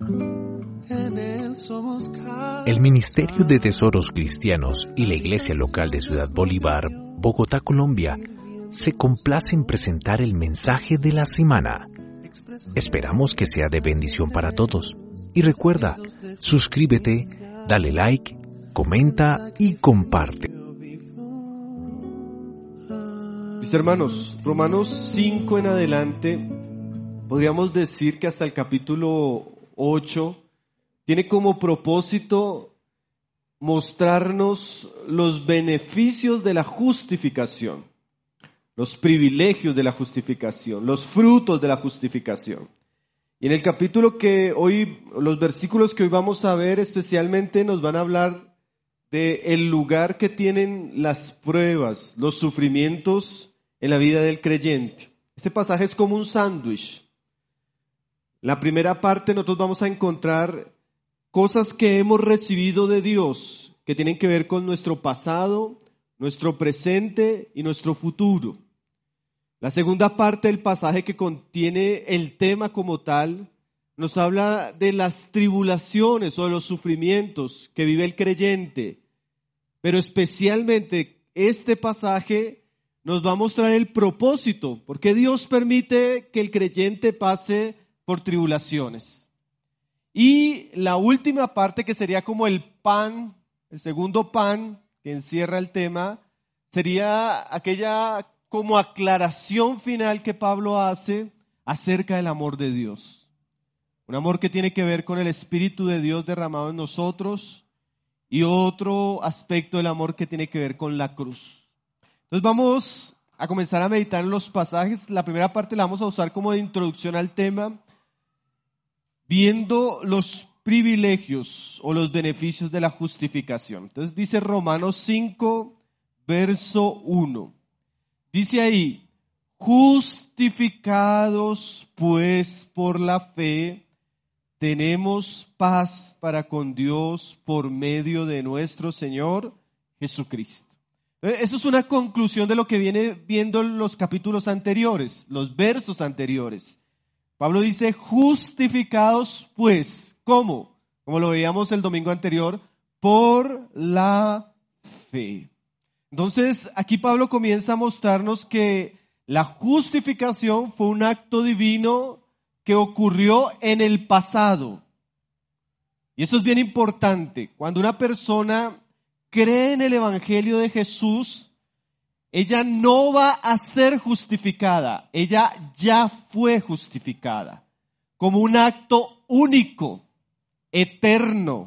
En Él somos El Ministerio de Tesoros Cristianos y la Iglesia Local de Ciudad Bolívar, Bogotá, Colombia, se complace en presentar el mensaje de la semana. Esperamos que sea de bendición para todos. Y recuerda, suscríbete, dale like, comenta y comparte. Mis hermanos, Romanos 5 en adelante, podríamos decir que hasta el capítulo 8, tiene como propósito mostrarnos los beneficios de la justificación, los privilegios de la justificación, los frutos de la justificación. Y en el capítulo que hoy, los versículos que hoy vamos a ver especialmente nos van a hablar del lugar que tienen las pruebas, los sufrimientos en la vida del creyente. Este pasaje es como un sándwich. La primera parte nosotros vamos a encontrar cosas que hemos recibido de Dios, que tienen que ver con nuestro pasado, nuestro presente y nuestro futuro. La segunda parte del pasaje, que contiene el tema como tal, nos habla de las tribulaciones o de los sufrimientos que vive el creyente. Pero especialmente este pasaje nos va a mostrar el propósito, por qué Dios permite que el creyente pase por tribulaciones. Y la última parte, que sería como el pan, el segundo pan que encierra el tema, sería aquella como aclaración final que Pablo hace acerca del amor de Dios. Un amor que tiene que ver con el Espíritu de Dios derramado en nosotros y otro aspecto del amor que tiene que ver con la cruz. Entonces vamos a comenzar a meditar en los pasajes. La primera parte la vamos a usar como de introducción al tema, viendo los privilegios o los beneficios de la justificación. Entonces dice Romanos 5, verso 1. Dice ahí: justificados pues por la fe, tenemos paz para con Dios por medio de nuestro Señor Jesucristo. Eso es una conclusión de lo que viene viendo en los capítulos anteriores, los versos anteriores. Pablo dice: justificados pues, ¿cómo? Como lo veíamos el domingo anterior, por la fe. Entonces, aquí Pablo comienza a mostrarnos que la justificación fue un acto divino que ocurrió en el pasado. Y eso es bien importante. Cuando una persona cree en el Evangelio de Jesús, ella no va a ser justificada, ella ya fue justificada como un acto único, eterno,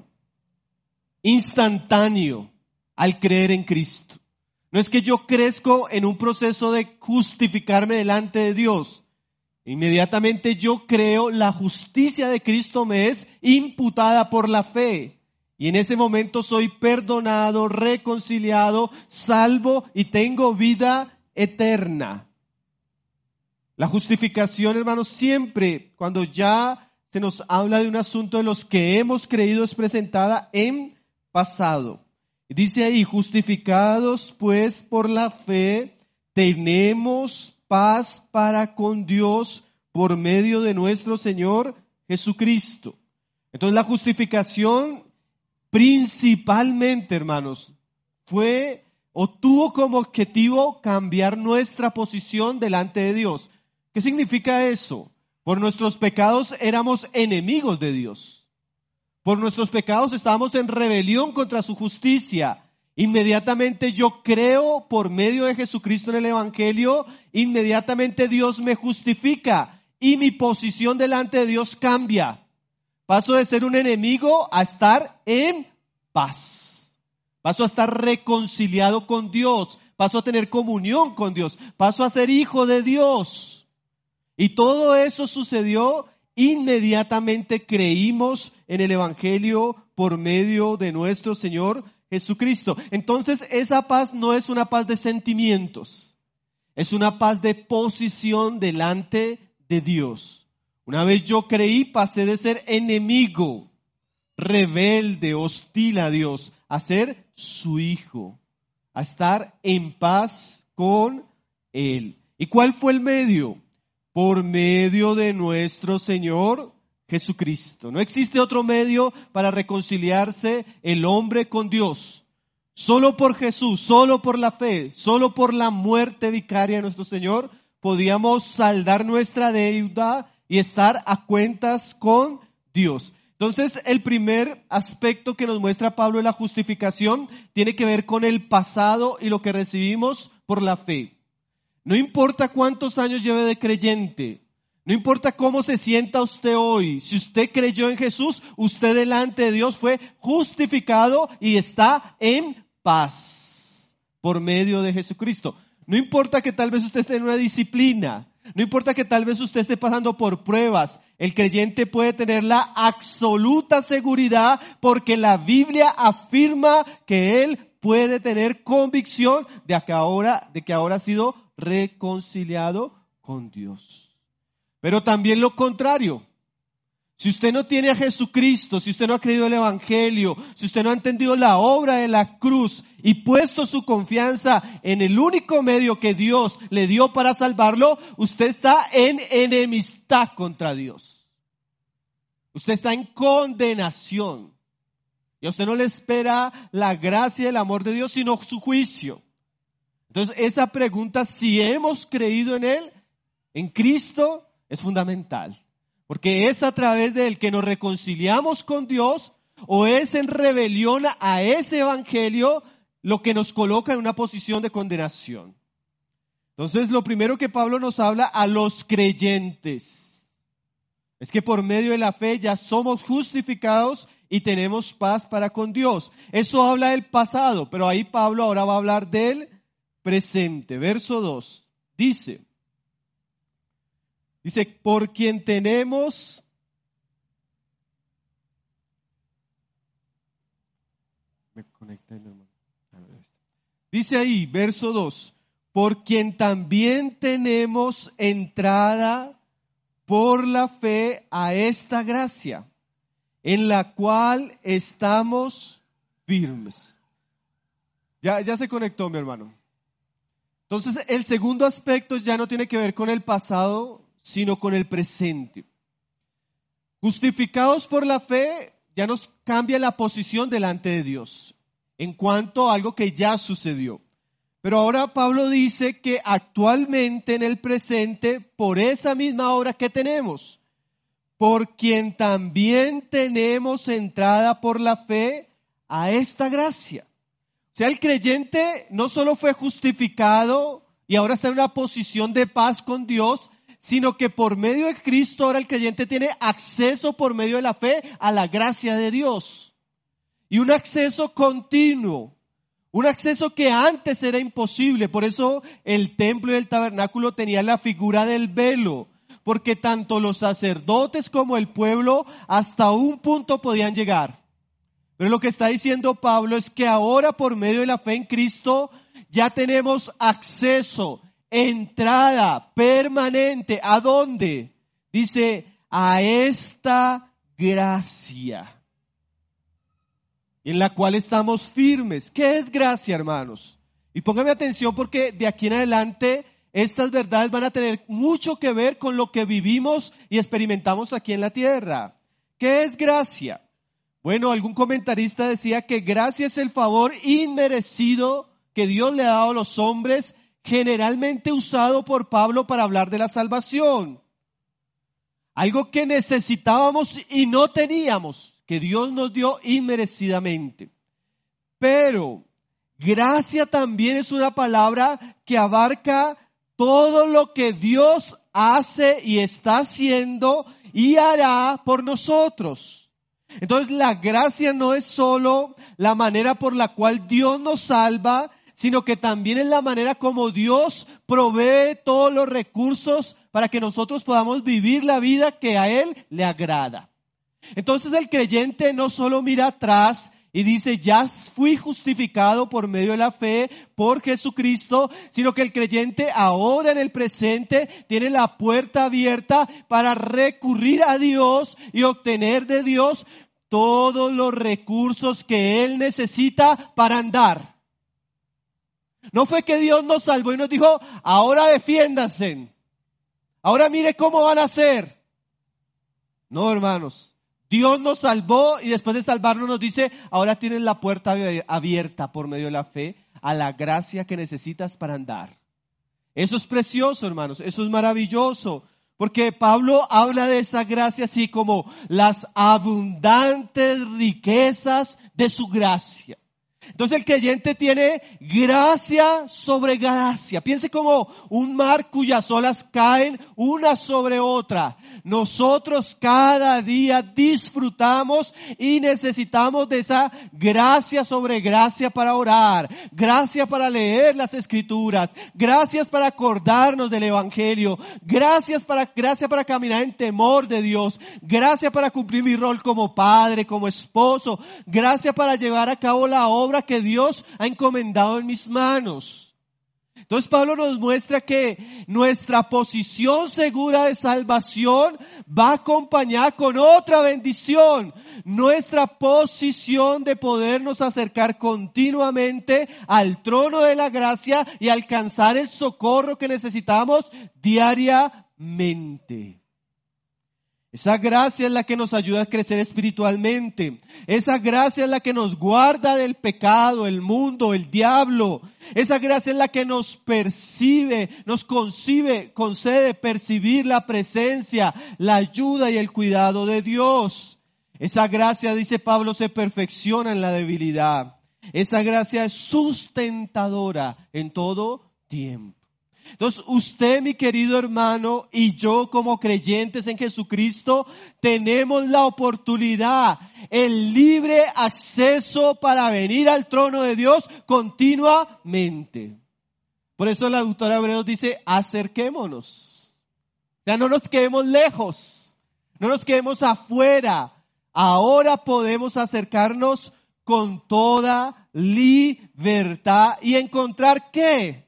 instantáneo al creer en Cristo. No es que yo crezco en un proceso de justificarme delante de Dios. Inmediatamente yo creo, la justicia de Cristo me es imputada por la fe. Y en ese momento soy perdonado, reconciliado, salvo y tengo vida eterna. La justificación, hermanos, siempre cuando ya se nos habla de un asunto de los que hemos creído es presentada en pasado. Dice ahí: justificados pues por la fe, tenemos paz para con Dios por medio de nuestro Señor Jesucristo. Entonces la justificación principalmente, hermanos, fue o tuvo como objetivo cambiar nuestra posición delante de Dios. ¿Qué significa eso? Por nuestros pecados éramos enemigos de Dios. Por nuestros pecados estábamos en rebelión contra su justicia. Inmediatamente yo creo por medio de Jesucristo en el Evangelio, inmediatamente Dios me justifica y mi posición delante de Dios cambia. Paso de ser un enemigo a estar en paz. Paso a estar reconciliado con Dios. Paso a tener comunión con Dios. Paso a ser hijo de Dios. Y todo eso sucedió inmediatamente creímos en el Evangelio por medio de nuestro Señor Jesucristo. Entonces esa paz no es una paz de sentimientos, es una paz de posición delante de Dios. Una vez yo creí, pasé de ser enemigo, rebelde, hostil a Dios, a ser su hijo, a estar en paz con Él. ¿Y cuál fue el medio? Por medio de nuestro Señor Jesucristo. No existe otro medio para reconciliarse el hombre con Dios. Solo por Jesús, solo por la fe, solo por la muerte vicaria de nuestro Señor, podíamos saldar nuestra deuda y estar a cuentas con Dios. Entonces, el primer aspecto que nos muestra Pablo de la justificación tiene que ver con el pasado y lo que recibimos por la fe. No importa cuántos años lleve de creyente, no importa cómo se sienta usted hoy, si usted creyó en Jesús, usted delante de Dios fue justificado y está en paz por medio de Jesucristo. No importa que tal vez usted esté en una disciplina, no importa que tal vez usted esté pasando por pruebas, el creyente puede tener la absoluta seguridad porque la Biblia afirma que él puede tener convicción de que ahora ha sido reconciliado con Dios. Pero también lo contrario. Si usted no tiene a Jesucristo, si usted no ha creído el Evangelio, si usted no ha entendido la obra de la cruz y puesto su confianza en el único medio que Dios le dio para salvarlo, usted está en enemistad contra Dios. Usted está en condenación. Y a usted no le espera la gracia y el amor de Dios, sino su juicio. Entonces, esa pregunta, si hemos creído en Él, en Cristo, es fundamental. Porque es a través de Él que nos reconciliamos con Dios o es en rebelión a ese evangelio lo que nos coloca en una posición de condenación. Entonces, lo primero que Pablo nos habla a los creyentes es que por medio de la fe ya somos justificados y tenemos paz para con Dios. Eso habla del pasado, pero ahí Pablo ahora va a hablar del presente. Verso 2 dice, por quien tenemos dice ahí, verso 2, por quien también tenemos entrada por la fe a esta gracia, en la cual estamos firmes. Ya se conectó, mi hermano. Entonces, el segundo aspecto ya no tiene que ver con el pasado, sino con el presente. Justificados por la fe, ya nos cambia la posición delante de Dios en cuanto a algo que ya sucedió. Pero ahora Pablo dice que actualmente en el presente, por esa misma obra que tenemos, por quien también tenemos entrada por la fe a esta gracia. O sea, el creyente no solo fue justificado y ahora está en una posición de paz con Dios, sino que por medio de Cristo ahora el creyente tiene acceso por medio de la fe a la gracia de Dios. Y un acceso continuo, un acceso que antes era imposible. Por eso el templo y el tabernáculo tenían la figura del velo, porque tanto los sacerdotes como el pueblo hasta un punto podían llegar. Pero lo que está diciendo Pablo es que ahora por medio de la fe en Cristo ya tenemos acceso, entrada permanente. ¿A dónde? Dice, a esta gracia en la cual estamos firmes. ¿Qué es gracia, hermanos? Y póngame atención porque de aquí en adelante estas verdades van a tener mucho que ver con lo que vivimos y experimentamos aquí en la tierra. ¿Qué es gracia? Bueno, algún comentarista decía que gracia es el favor inmerecido que Dios le ha dado a los hombres, generalmente usado por Pablo para hablar de la salvación. Algo que necesitábamos y no teníamos, que Dios nos dio inmerecidamente. Pero gracia también es una palabra que abarca todo lo que Dios hace y está haciendo y hará por nosotros. Entonces la gracia no es solo la manera por la cual Dios nos salva, sino que también es la manera como Dios provee todos los recursos para que nosotros podamos vivir la vida que a Él le agrada. Entonces el creyente no solo mira atrás y dice, ya fui justificado por medio de la fe por Jesucristo, sino que el creyente ahora en el presente tiene la puerta abierta para recurrir a Dios y obtener de Dios todos los recursos que Él necesita para andar. No fue que Dios nos salvó y nos dijo, ahora defiéndanse, ahora mire cómo van a hacer. No, hermanos. Dios nos salvó y después de salvarnos nos dice, ahora tienes la puerta abierta por medio de la fe a la gracia que necesitas para andar. Eso es precioso, hermanos, eso es maravilloso, porque Pablo habla de esa gracia así como las abundantes riquezas de su gracia. Entonces el creyente tiene gracia sobre gracia. Piense como un mar cuyas olas caen una sobre otra. Nosotros cada día disfrutamos y necesitamos de esa gracia sobre gracia para orar, gracia para leer las Escrituras, gracias para acordarnos del Evangelio, gracia para caminar en temor de Dios, gracia para cumplir mi rol como padre, como esposo, gracia para llevar a cabo la obra que Dios ha encomendado en mis manos. Entonces Pablo nos muestra que nuestra posición segura de salvación va acompañada con otra bendición. Nuestra posición de podernos acercar continuamente al trono de la gracia y alcanzar el socorro que necesitamos diariamente. Esa gracia es la que nos ayuda a crecer espiritualmente. Esa gracia es la que nos guarda del pecado, el mundo, el diablo. Esa gracia es la que nos concede percibir la presencia, la ayuda y el cuidado de Dios. Esa gracia, dice Pablo, se perfecciona en la debilidad. Esa gracia es sustentadora en todo tiempo. Entonces usted, mi querido hermano, y yo como creyentes en Jesucristo tenemos la oportunidad, el libre acceso para venir al trono de Dios continuamente. Por eso el autor de Hebreos dice, acerquémonos. O sea, no nos quedemos lejos, no nos quedemos afuera. Ahora podemos acercarnos con toda libertad y encontrar ¿qué?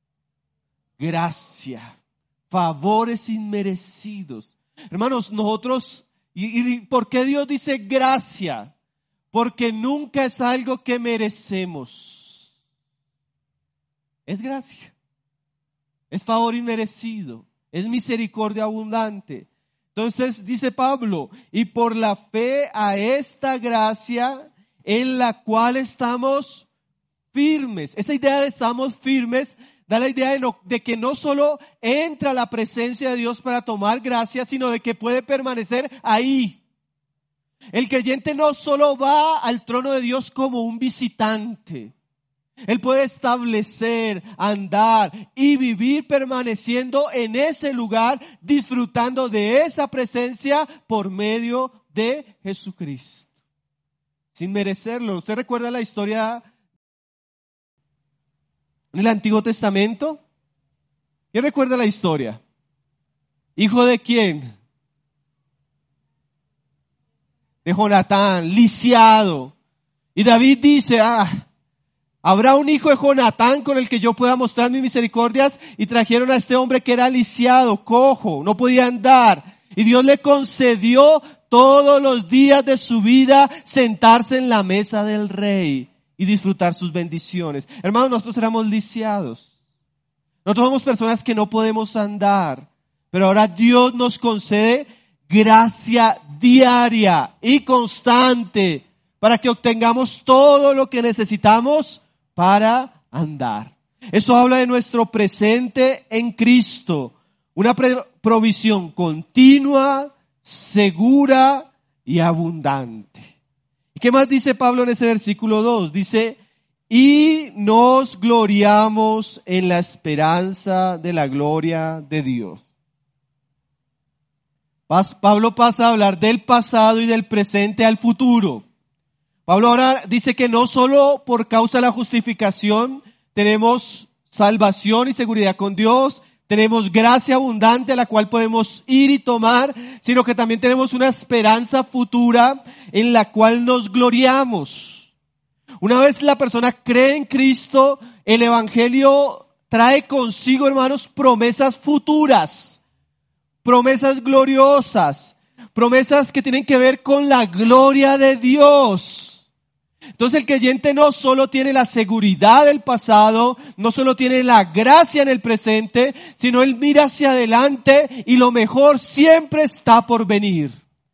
Gracia, favores inmerecidos. Hermanos, nosotros, ¿y por qué Dios dice gracia? Porque nunca es algo que merecemos. Es gracia, es favor inmerecido, es misericordia abundante. Entonces dice Pablo, y por la fe a esta gracia en la cual estamos firmes. Esta idea de estamos firmes da la idea de que no solo entra a la presencia de Dios para tomar gracia, sino de que puede permanecer ahí. El creyente no solo va al trono de Dios como un visitante. Él puede establecer, andar y vivir permaneciendo en ese lugar, disfrutando de esa presencia por medio de Jesucristo. Sin merecerlo. ¿Usted recuerda la historia en el Antiguo Testamento? ¿Quién recuerda la historia? ¿Hijo de quién? De Jonatán, lisiado. Y David dice, habrá un hijo de Jonatán con el que yo pueda mostrar mis misericordias. Y trajeron a este hombre que era lisiado, cojo, no podía andar. Y Dios le concedió todos los días de su vida sentarse en la mesa del rey y disfrutar sus bendiciones. Hermanos, nosotros éramos lisiados. Nosotros somos personas que no podemos andar. Pero ahora Dios nos concede gracia diaria y constante para que obtengamos todo lo que necesitamos para andar. Eso habla de nuestro presente en Cristo. Una provisión continua, segura y abundante. ¿Y qué más dice Pablo en ese versículo 2? Dice, y nos gloriamos en la esperanza de la gloria de Dios. Pablo pasa a hablar del pasado y del presente al futuro. Pablo ahora dice que no solo por causa de la justificación tenemos salvación y seguridad con Dios, tenemos gracia abundante a la cual podemos ir y tomar, sino que también tenemos una esperanza futura en la cual nos gloriamos. Una vez la persona cree en Cristo, el Evangelio trae consigo, hermanos, promesas futuras, promesas gloriosas, promesas que tienen que ver con la gloria de Dios. Entonces el creyente no solo tiene la seguridad del pasado, no solo tiene la gracia en el presente, sino él mira hacia adelante y lo mejor siempre está por venir.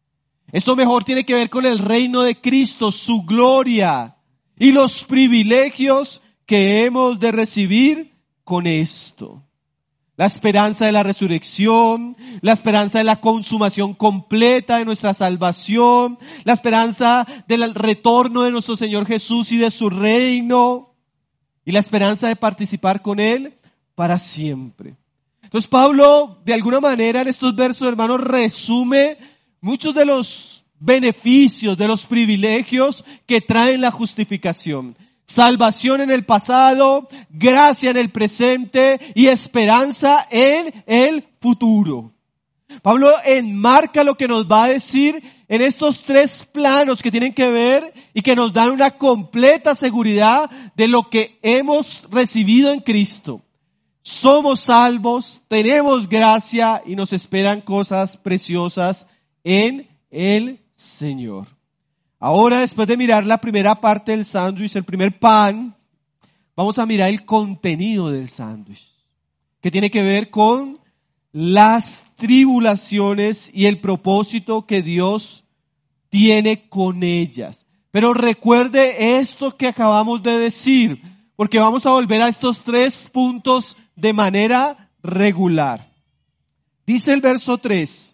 Esto mejor tiene que ver con el reino de Cristo, su gloria y los privilegios que hemos de recibir con esto. La esperanza de la resurrección, la esperanza de la consumación completa de nuestra salvación, la esperanza del retorno de nuestro Señor Jesús y de su reino, y la esperanza de participar con Él para siempre. Entonces Pablo, de alguna manera en estos versos, hermanos, resume muchos de los beneficios, de los privilegios que traen la justificación. Salvación en el pasado, gracia en el presente y esperanza en el futuro. Pablo enmarca lo que nos va a decir en estos tres planos que tienen que ver y que nos dan una completa seguridad de lo que hemos recibido en Cristo. Somos salvos, tenemos gracia y nos esperan cosas preciosas en el Señor. Ahora, después de mirar la primera parte del sándwich, el primer pan, vamos a mirar el contenido del sándwich, que tiene que ver con las tribulaciones y el propósito que Dios tiene con ellas. Pero recuerde esto que acabamos de decir, porque vamos a volver a estos tres puntos de manera regular. Dice el verso 3,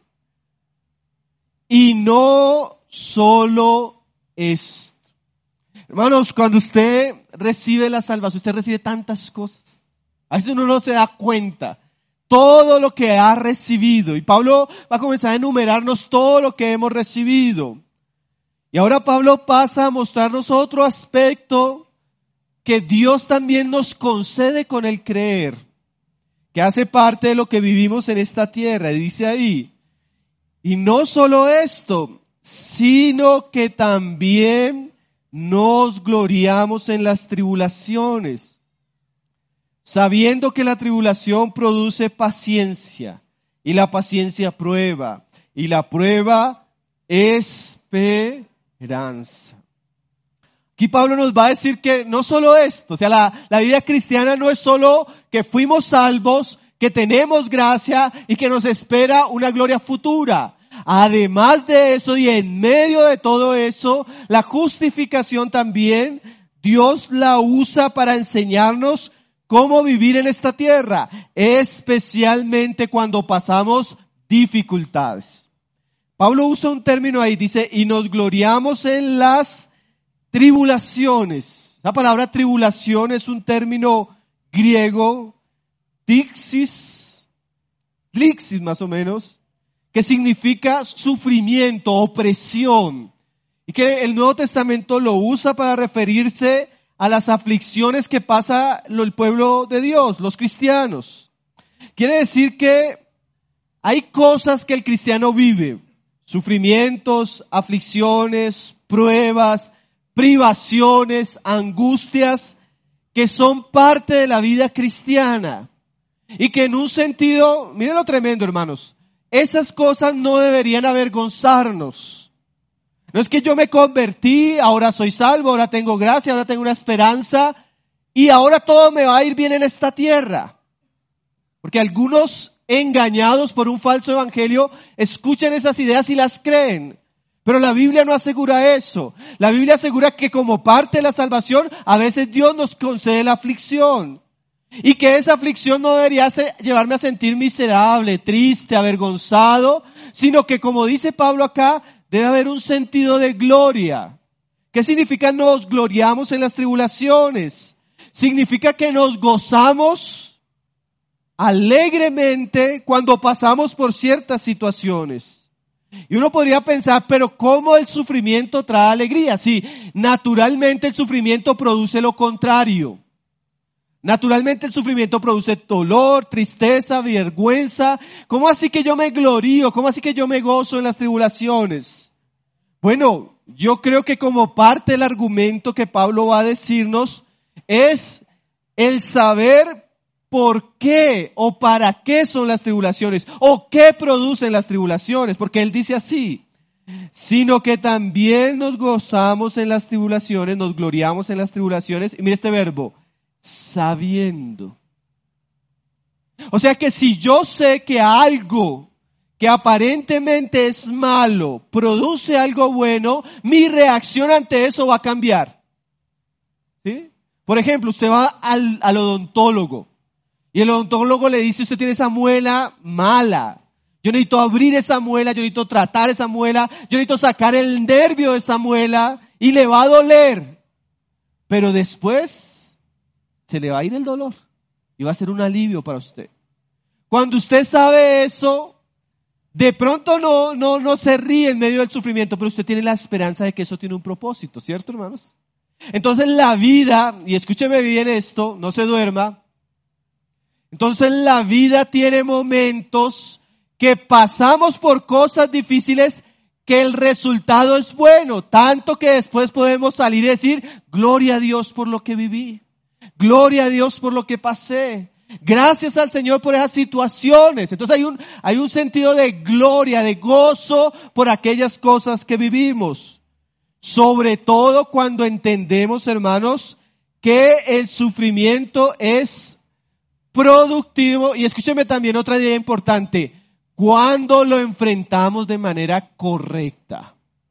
y no solo esto. Hermanos, cuando usted recibe la salvación, usted recibe tantas cosas. A veces uno no se da cuenta. Todo lo que ha recibido. Y Pablo va a comenzar a enumerarnos todo lo que hemos recibido. Y ahora Pablo pasa a mostrarnos otro aspecto que Dios también nos concede con el creer, que hace parte de lo que vivimos en esta tierra. Y dice ahí, y no solo esto, sino que también nos gloriamos en las tribulaciones, sabiendo que la tribulación produce paciencia, y la paciencia prueba, y la prueba esperanza. Aquí Pablo nos va a decir que no solo esto, o sea, la vida cristiana no es solo que fuimos salvos, que tenemos gracia y que nos espera una gloria futura. Además de eso y en medio de todo eso, la justificación también, Dios la usa para enseñarnos cómo vivir en esta tierra, especialmente cuando pasamos dificultades. Pablo usa un término ahí, dice, y nos gloriamos en las tribulaciones. La palabra tribulación es un término griego, dixis más o menos, que significa sufrimiento, opresión, y que el Nuevo Testamento lo usa para referirse a las aflicciones que pasa el pueblo de Dios, los cristianos. Quiere decir que hay cosas que el cristiano vive, sufrimientos, aflicciones, pruebas, privaciones, angustias, que son parte de la vida cristiana, y que en un sentido, miren lo tremendo, hermanos, esas cosas no deberían avergonzarnos. No es que yo me convertí, ahora soy salvo, ahora tengo gracia, ahora tengo una esperanza y ahora todo me va a ir bien en esta tierra. Porque algunos engañados por un falso evangelio escuchan esas ideas y las creen. Pero la Biblia no asegura eso. La Biblia asegura que como parte de la salvación, a veces Dios nos concede la aflicción. Y que esa aflicción no debería llevarme a sentir miserable, triste, avergonzado, sino que como dice Pablo acá, debe haber un sentido de gloria. ¿Qué significa nos gloriamos en las tribulaciones? Significa que nos gozamos alegremente cuando pasamos por ciertas situaciones. Y uno podría pensar, pero ¿cómo el sufrimiento trae alegría? Sí, naturalmente el sufrimiento produce lo contrario. Naturalmente el sufrimiento produce dolor, tristeza, vergüenza. ¿Cómo así que yo me glorío? ¿Cómo así que yo me gozo en las tribulaciones? Bueno, yo creo que como parte del argumento que Pablo va a decirnos es el saber por qué o para qué son las tribulaciones o qué producen las tribulaciones, porque él dice así, sino que también nos gozamos en las tribulaciones, nos gloriamos en las tribulaciones, y mire este verbo, sabiendo. O sea que si yo sé que algo que aparentemente es malo, produce algo bueno, mi reacción ante eso va a cambiar. ¿Sí? Por ejemplo, usted va al odontólogo y el odontólogo le dice, usted tiene esa muela mala. Yo necesito abrir esa muela, yo necesito tratar esa muela, yo necesito sacar el nervio de esa muela y le va a doler. Pero después se le va a ir el dolor y va a ser un alivio para usted. Cuando usted sabe eso, de pronto no se ríe en medio del sufrimiento, pero usted tiene la esperanza de que eso tiene un propósito, ¿cierto, hermanos? Entonces la vida, y escúcheme bien esto, no se duerma. Entonces la vida tiene momentos que pasamos por cosas difíciles que el resultado es bueno, tanto que después podemos salir y decir, gloria a Dios por lo que viví, gloria a Dios por lo que pasé, gracias al Señor por esas situaciones. Entonces hay un sentido de gloria, de gozo por aquellas cosas que vivimos, sobre todo cuando entendemos, hermanos, que el sufrimiento es productivo. Y escúcheme también otra idea importante, cuando lo enfrentamos de manera correcta.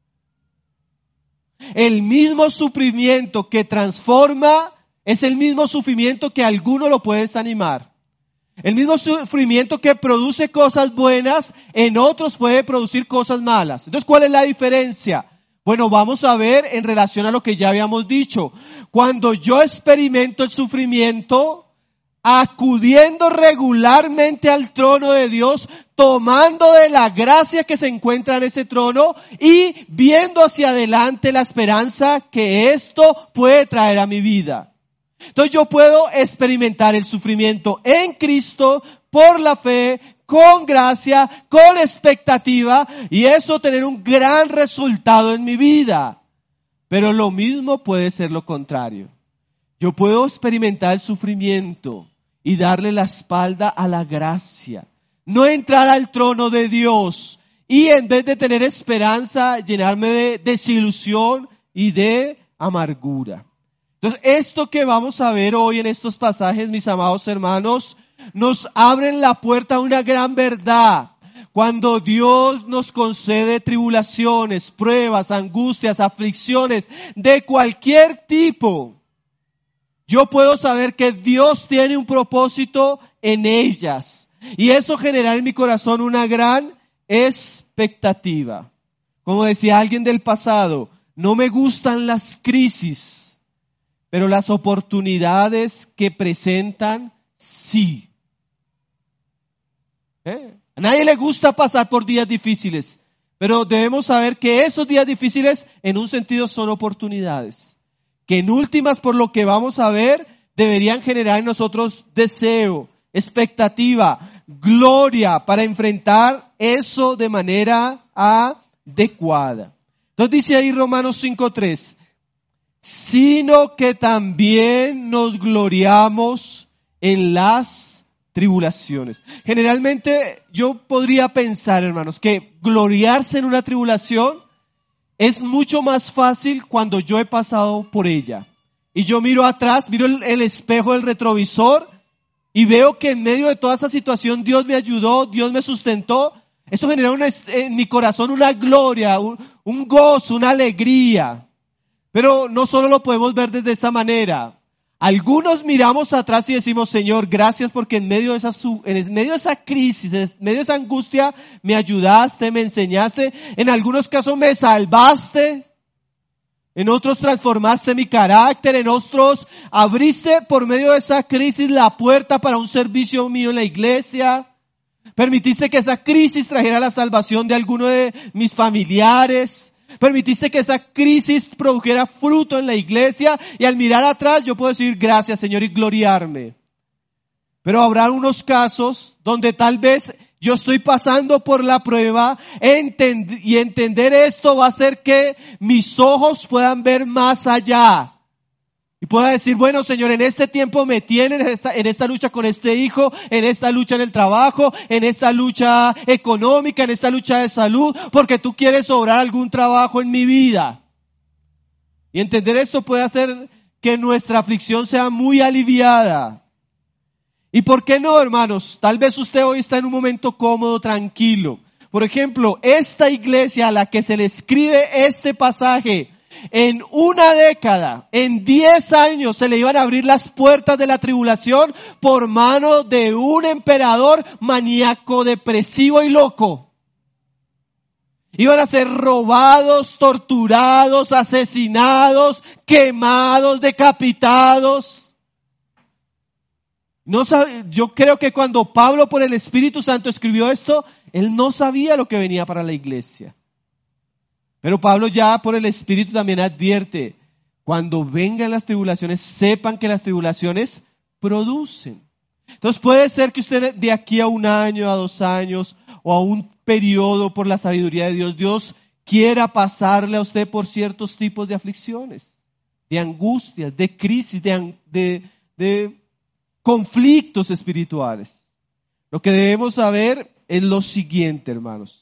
El mismo sufrimiento que transforma es el mismo sufrimiento que a alguno lo puede desanimar. El mismo sufrimiento que produce cosas buenas, en otros puede producir cosas malas. Entonces, ¿cuál es la diferencia? Bueno, vamos a ver en relación a lo que ya habíamos dicho. Cuando yo experimento el sufrimiento, acudiendo regularmente al trono de Dios, tomando de la gracia que se encuentra en ese trono y viendo hacia adelante la esperanza que esto puede traer a mi vida. Entonces yo puedo experimentar el sufrimiento en Cristo por la fe, con gracia, con expectativa, y eso tener un gran resultado en mi vida. Pero lo mismo puede ser lo contrario. Yo puedo experimentar el sufrimiento y darle la espalda a la gracia. No entrar al trono de Dios y en vez de tener esperanza, llenarme de desilusión y de amargura. Entonces, esto que vamos a ver hoy en estos pasajes, mis amados hermanos, nos abren la puerta a una gran verdad. Cuando Dios nos concede tribulaciones, pruebas, angustias, aflicciones de cualquier tipo, yo puedo saber que Dios tiene un propósito en ellas. Y eso genera en mi corazón una gran expectativa. Como decía alguien del pasado, no me gustan las crisis, pero las oportunidades que presentan, sí. A nadie le gusta pasar por días difíciles, pero debemos saber que esos días difíciles en un sentido son oportunidades, que en últimas, por lo que vamos a ver, deberían generar en nosotros deseo, expectativa, gloria para enfrentar eso de manera adecuada. Entonces dice ahí Romanos 5:3, sino que también nos gloriamos en las tribulaciones. Generalmente yo podría pensar, hermanos, que gloriarse en una tribulación es mucho más fácil cuando yo he pasado por ella. Y yo miro atrás, miro el espejo del retrovisor y veo que en medio de toda esa situación Dios me ayudó, Dios me sustentó. Eso genera en mi corazón una gloria, un gozo, una alegría. Pero no solo lo podemos ver desde esa manera. Algunos miramos atrás y decimos, Señor, gracias porque en medio de esa crisis, en medio de esa angustia, me ayudaste, me enseñaste. En algunos casos me salvaste. En otros transformaste mi carácter. En otros abriste por medio de esa crisis la puerta para un servicio mío en la iglesia. Permitiste que esa crisis trajera la salvación de alguno de mis familiares. Permitiste que esa crisis produjera fruto en la iglesia y al mirar atrás yo puedo decir gracias, Señor, y gloriarme. Pero habrá unos casos donde tal vez yo estoy pasando por la prueba y entender esto va a hacer que mis ojos puedan ver más allá. Y pueda decir, bueno, Señor, en este tiempo me tienes en esta lucha con este hijo, en esta lucha en el trabajo, en esta lucha económica, en esta lucha de salud, porque tú quieres obrar algún trabajo en mi vida. Y entender esto puede hacer que nuestra aflicción sea muy aliviada. ¿Y por qué no, hermanos? Tal vez usted hoy está en un momento cómodo, tranquilo. por ejemplo, esta iglesia a la que se le escribe este pasaje, en una década, en 10 años, se le iban a abrir las puertas de la tribulación por mano de un emperador maníaco, depresivo y loco. Iban a ser robados, torturados, asesinados, quemados, decapitados. Yo creo que cuando Pablo por el Espíritu Santo escribió esto, él no sabía lo que venía para la iglesia. Pero Pablo ya por el Espíritu también advierte, cuando vengan las tribulaciones, sepan que las tribulaciones producen. Entonces puede ser que usted de aquí a 1 año, a 2 años, o a un periodo por la sabiduría de Dios quiera pasarle a usted por ciertos tipos de aflicciones, de angustias, de crisis, de conflictos espirituales. Lo que debemos saber es lo siguiente, hermanos.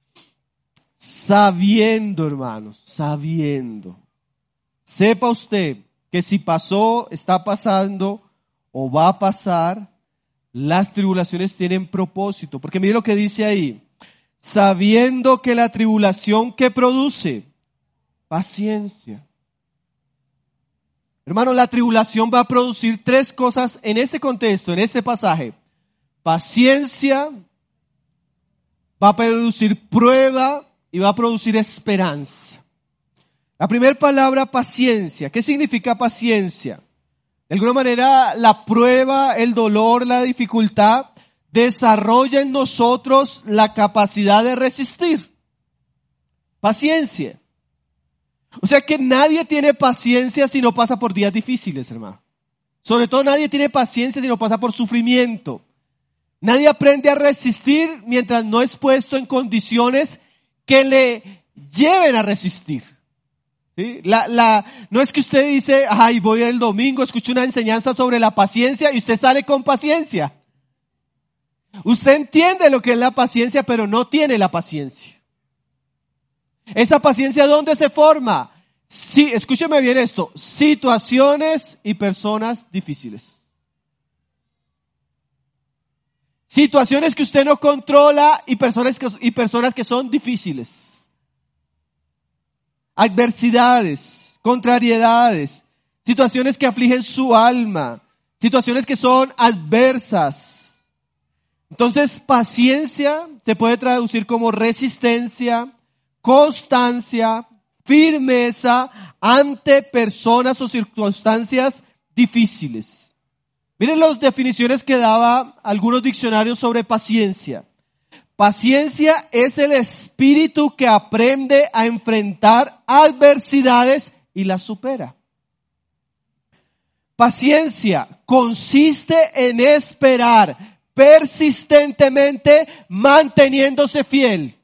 Sabiendo, hermanos, sabiendo. Sepa usted que si pasó, está pasando o va a pasar, las tribulaciones tienen propósito. Porque mire lo que dice ahí. Sabiendo que la tribulación que produce, paciencia. Hermano, la tribulación va a producir 3 cosas en este contexto, en este pasaje. Paciencia, va a producir prueba y va a producir esperanza. La primera palabra, paciencia. ¿Qué significa paciencia? De alguna manera, la prueba, el dolor, la dificultad desarrolla en nosotros la capacidad de resistir. Paciencia. O sea que nadie tiene paciencia si no pasa por días difíciles, hermano. Sobre todo nadie tiene paciencia si no pasa por sufrimiento. Nadie aprende a resistir mientras no es puesto en condiciones que le lleven a resistir. ¿Sí? No es que usted dice, ay, voy el domingo, escucho una enseñanza sobre la paciencia y usted sale con paciencia. Usted entiende lo que es la paciencia, pero no tiene la paciencia. ¿Esa paciencia dónde se forma? Sí, escúcheme bien esto, situaciones y personas difíciles. Situaciones que usted no controla y personas que son difíciles. Adversidades, contrariedades, situaciones que afligen su alma, situaciones que son adversas. Entonces, paciencia se puede traducir como resistencia, constancia, firmeza ante personas o circunstancias difíciles. Miren las definiciones que daba algunos diccionarios sobre paciencia. Paciencia es el espíritu que aprende a enfrentar adversidades y las supera. Paciencia consiste en esperar persistentemente manteniéndose fiel.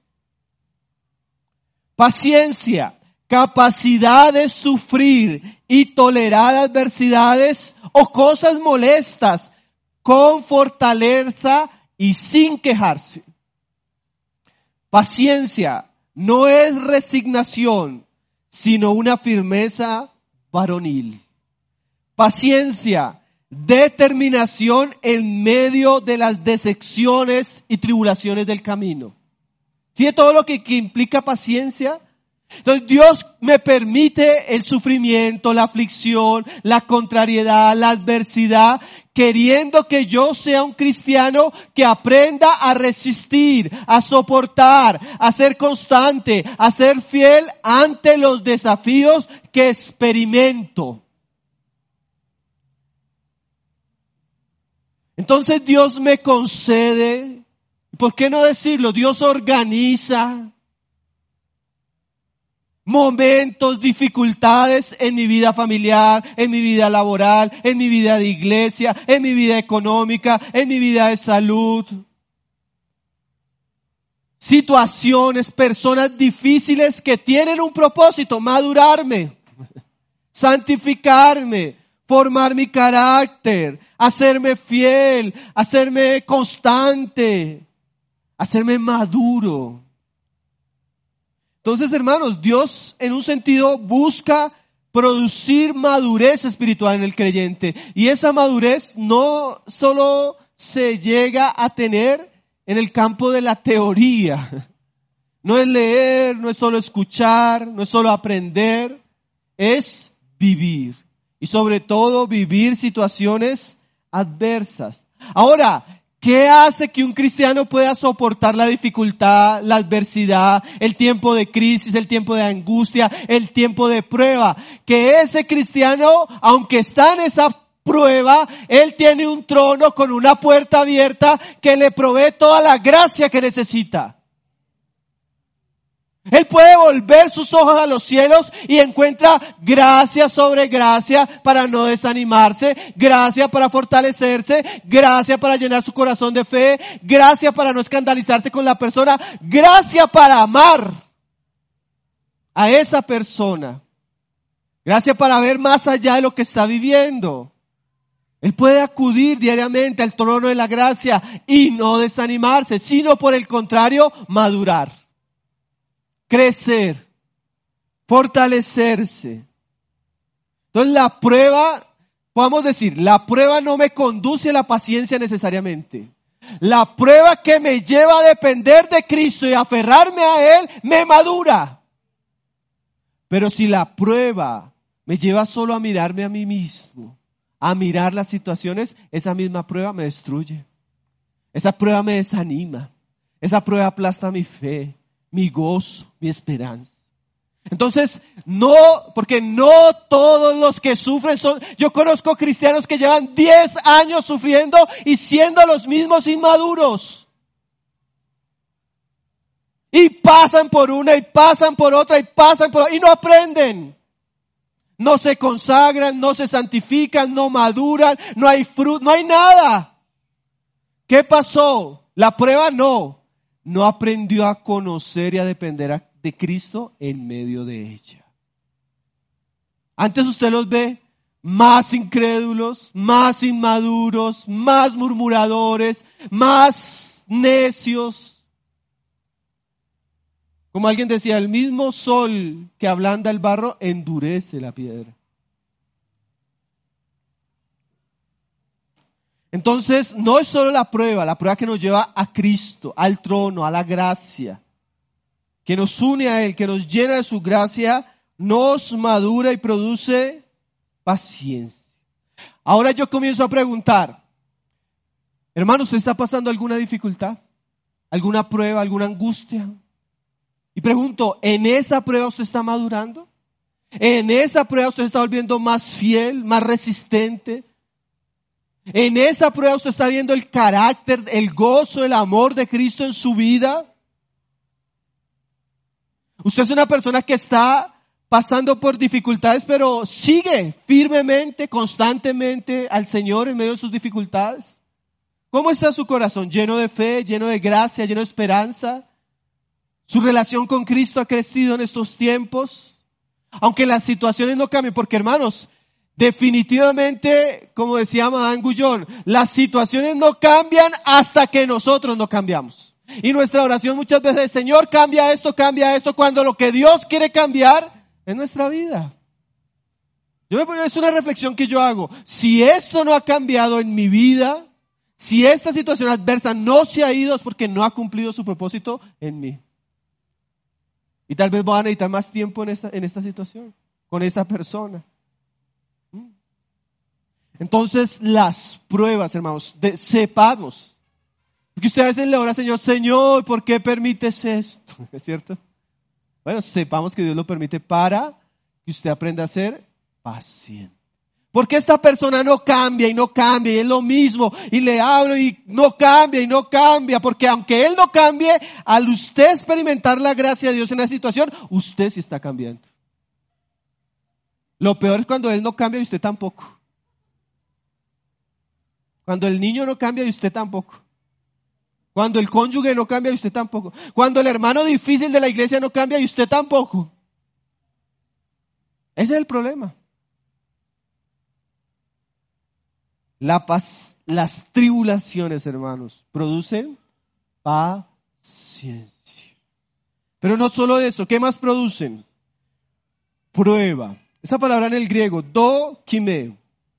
Paciencia, capacidad de sufrir y tolerar adversidades o cosas molestas con fortaleza y sin quejarse. Paciencia no es resignación, sino una firmeza varonil. Paciencia, determinación en medio de las decepciones y tribulaciones del camino. ¿Sí de todo lo que implica paciencia? Entonces Dios me permite el sufrimiento, la aflicción, la contrariedad, la adversidad, queriendo que yo sea un cristiano que aprenda a resistir, a soportar, a ser constante, a ser fiel ante los desafíos que experimento. Entonces Dios me concede, ¿por qué no decirlo? Dios organiza momentos, dificultades en mi vida familiar, en mi vida laboral, en mi vida de iglesia, en mi vida económica, en mi vida de salud. Situaciones, personas difíciles que tienen un propósito, madurarme, santificarme, formar mi carácter, hacerme fiel, hacerme constante, hacerme maduro. Entonces, hermanos, Dios en un sentido busca producir madurez espiritual en el creyente. Y esa madurez no solo se llega a tener en el campo de la teoría, No es leer, no es solo escuchar, no es solo aprender, es vivir. Y sobre todo vivir situaciones adversas. Ahora, ¿qué hace que un cristiano pueda soportar la dificultad, la adversidad, el tiempo de crisis, el tiempo de angustia, el tiempo de prueba? Que ese cristiano, aunque está en esa prueba, él tiene un trono con una puerta abierta que le provee toda la gracia que necesita. Él puede volver sus ojos a los cielos y encuentra gracia sobre gracia para no desanimarse, gracia para fortalecerse, gracia para llenar su corazón de fe, gracia para no escandalizarse con la persona, gracia para amar a esa persona, gracia para ver más allá de lo que está viviendo. Él puede acudir diariamente al trono de la gracia y no desanimarse, sino por el contrario, madurar. Crecer, fortalecerse. Entonces la prueba, podemos decir, la prueba no me conduce a la paciencia necesariamente. La prueba que me lleva a depender de Cristo y aferrarme a Él, me madura. Pero si la prueba me lleva solo a mirarme a mí mismo, a mirar las situaciones, esa misma prueba me destruye. Esa prueba me desanima. Esa prueba aplasta mi fe, mi gozo, mi esperanza. Entonces, porque no todos los que sufren son, yo conozco cristianos que llevan 10 años sufriendo y siendo los mismos inmaduros. Y pasan por una, y pasan por otra, y pasan por otra, y no aprenden. No se consagran, no se santifican, no maduran, no hay fruto, no hay nada. ¿Qué pasó? La prueba no aprendió a conocer y a depender de Cristo en medio de ella. Antes usted los ve más incrédulos, más inmaduros, más murmuradores, más necios. Como alguien decía, el mismo sol que ablanda el barro endurece la piedra. Entonces, no es solo la prueba que nos lleva a Cristo, al trono, a la gracia, que nos une a Él, que nos llena de su gracia, nos madura y produce paciencia. Ahora yo comienzo a preguntar, hermano, ¿usted está pasando alguna dificultad? ¿Alguna prueba, alguna angustia? Y pregunto, ¿en esa prueba usted está madurando? ¿En esa prueba usted está volviendo más fiel, más resistente? En esa prueba usted está viendo el carácter, el gozo, el amor de Cristo en su vida. Usted es una persona que está pasando por dificultades, pero sigue firmemente, constantemente al Señor en medio de sus dificultades. ¿Cómo está su corazón? ¿Lleno de fe, lleno de gracia, lleno de esperanza? ¿Su relación con Cristo ha crecido en estos tiempos? Aunque las situaciones no cambien, porque hermanos, definitivamente, como decía Madame Guyon, las situaciones no cambian hasta que nosotros no cambiamos. Y nuestra oración muchas veces es, Señor, cambia esto, cuando lo que Dios quiere cambiar es nuestra vida. Es una reflexión que yo hago. Si esto no ha cambiado en mi vida, si esta situación adversa no se ha ido, es porque no ha cumplido su propósito en mí. Y tal vez voy a necesitar más tiempo en esta situación, con esta persona. Entonces, las pruebas, hermanos, sepamos. Porque usted a veces le ora al Señor, Señor, ¿por qué permites esto? ¿Es cierto? Bueno, sepamos que Dios lo permite para que usted aprenda a ser paciente. Porque esta persona no cambia y es lo mismo, y le hablo y no cambia, porque aunque él no cambie, al usted experimentar la gracia de Dios en la situación, usted sí está cambiando. Lo peor es cuando él no cambia y usted tampoco. Cuando el niño no cambia y usted tampoco. Cuando el cónyuge no cambia y usted tampoco. Cuando el hermano difícil de la iglesia no cambia y usted tampoco. Ese es el problema. Las tribulaciones, hermanos, producen paciencia. Pero no solo eso, ¿qué más producen? Prueba. Esa palabra en el griego, dokime,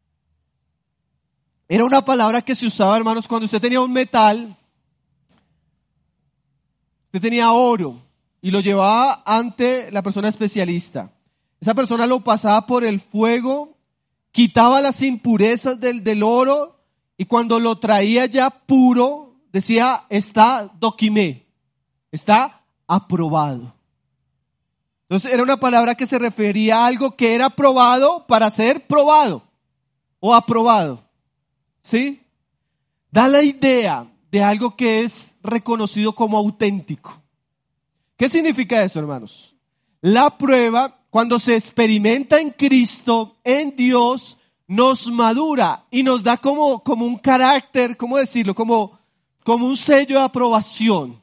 era una palabra que se usaba, hermanos, cuando usted tenía un metal, usted tenía oro, y lo llevaba ante la persona especialista. Esa persona lo pasaba por el fuego, quitaba las impurezas del oro y cuando lo traía ya puro, decía, está doquimé, está aprobado. Entonces era una palabra que se refería a algo que era probado para ser probado o aprobado. ¿Sí? Da la idea de algo que es reconocido como auténtico. ¿Qué significa eso, hermanos? La prueba, cuando se experimenta en Cristo, en Dios, nos madura y nos da como un carácter, ¿cómo decirlo? Como un sello de aprobación.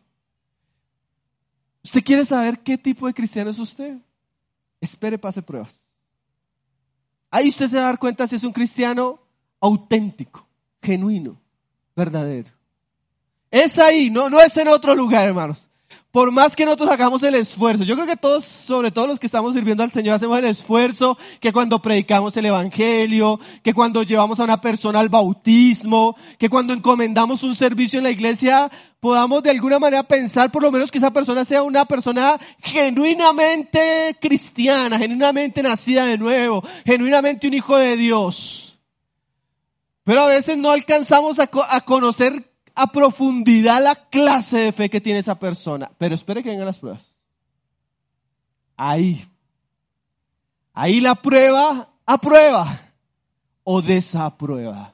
¿Usted quiere saber qué tipo de cristiano es usted? Espere, pase pruebas. Ahí usted se va a dar cuenta si es un cristiano auténtico, genuino, verdadero. Es ahí, no es en otro lugar, hermanos. Por más que nosotros hagamos el esfuerzo, yo creo que todos, sobre todo los que estamos sirviendo al Señor, hacemos el esfuerzo que cuando predicamos el Evangelio, que cuando llevamos a una persona al bautismo, que cuando encomendamos un servicio en la iglesia, podamos de alguna manera pensar por lo menos que esa persona sea una persona genuinamente cristiana, genuinamente nacida de nuevo, genuinamente un hijo de Dios. Pero a veces no alcanzamos a conocer a profundidad la clase de fe que tiene esa persona. Pero espere que vengan las pruebas. Ahí la prueba aprueba o desaprueba.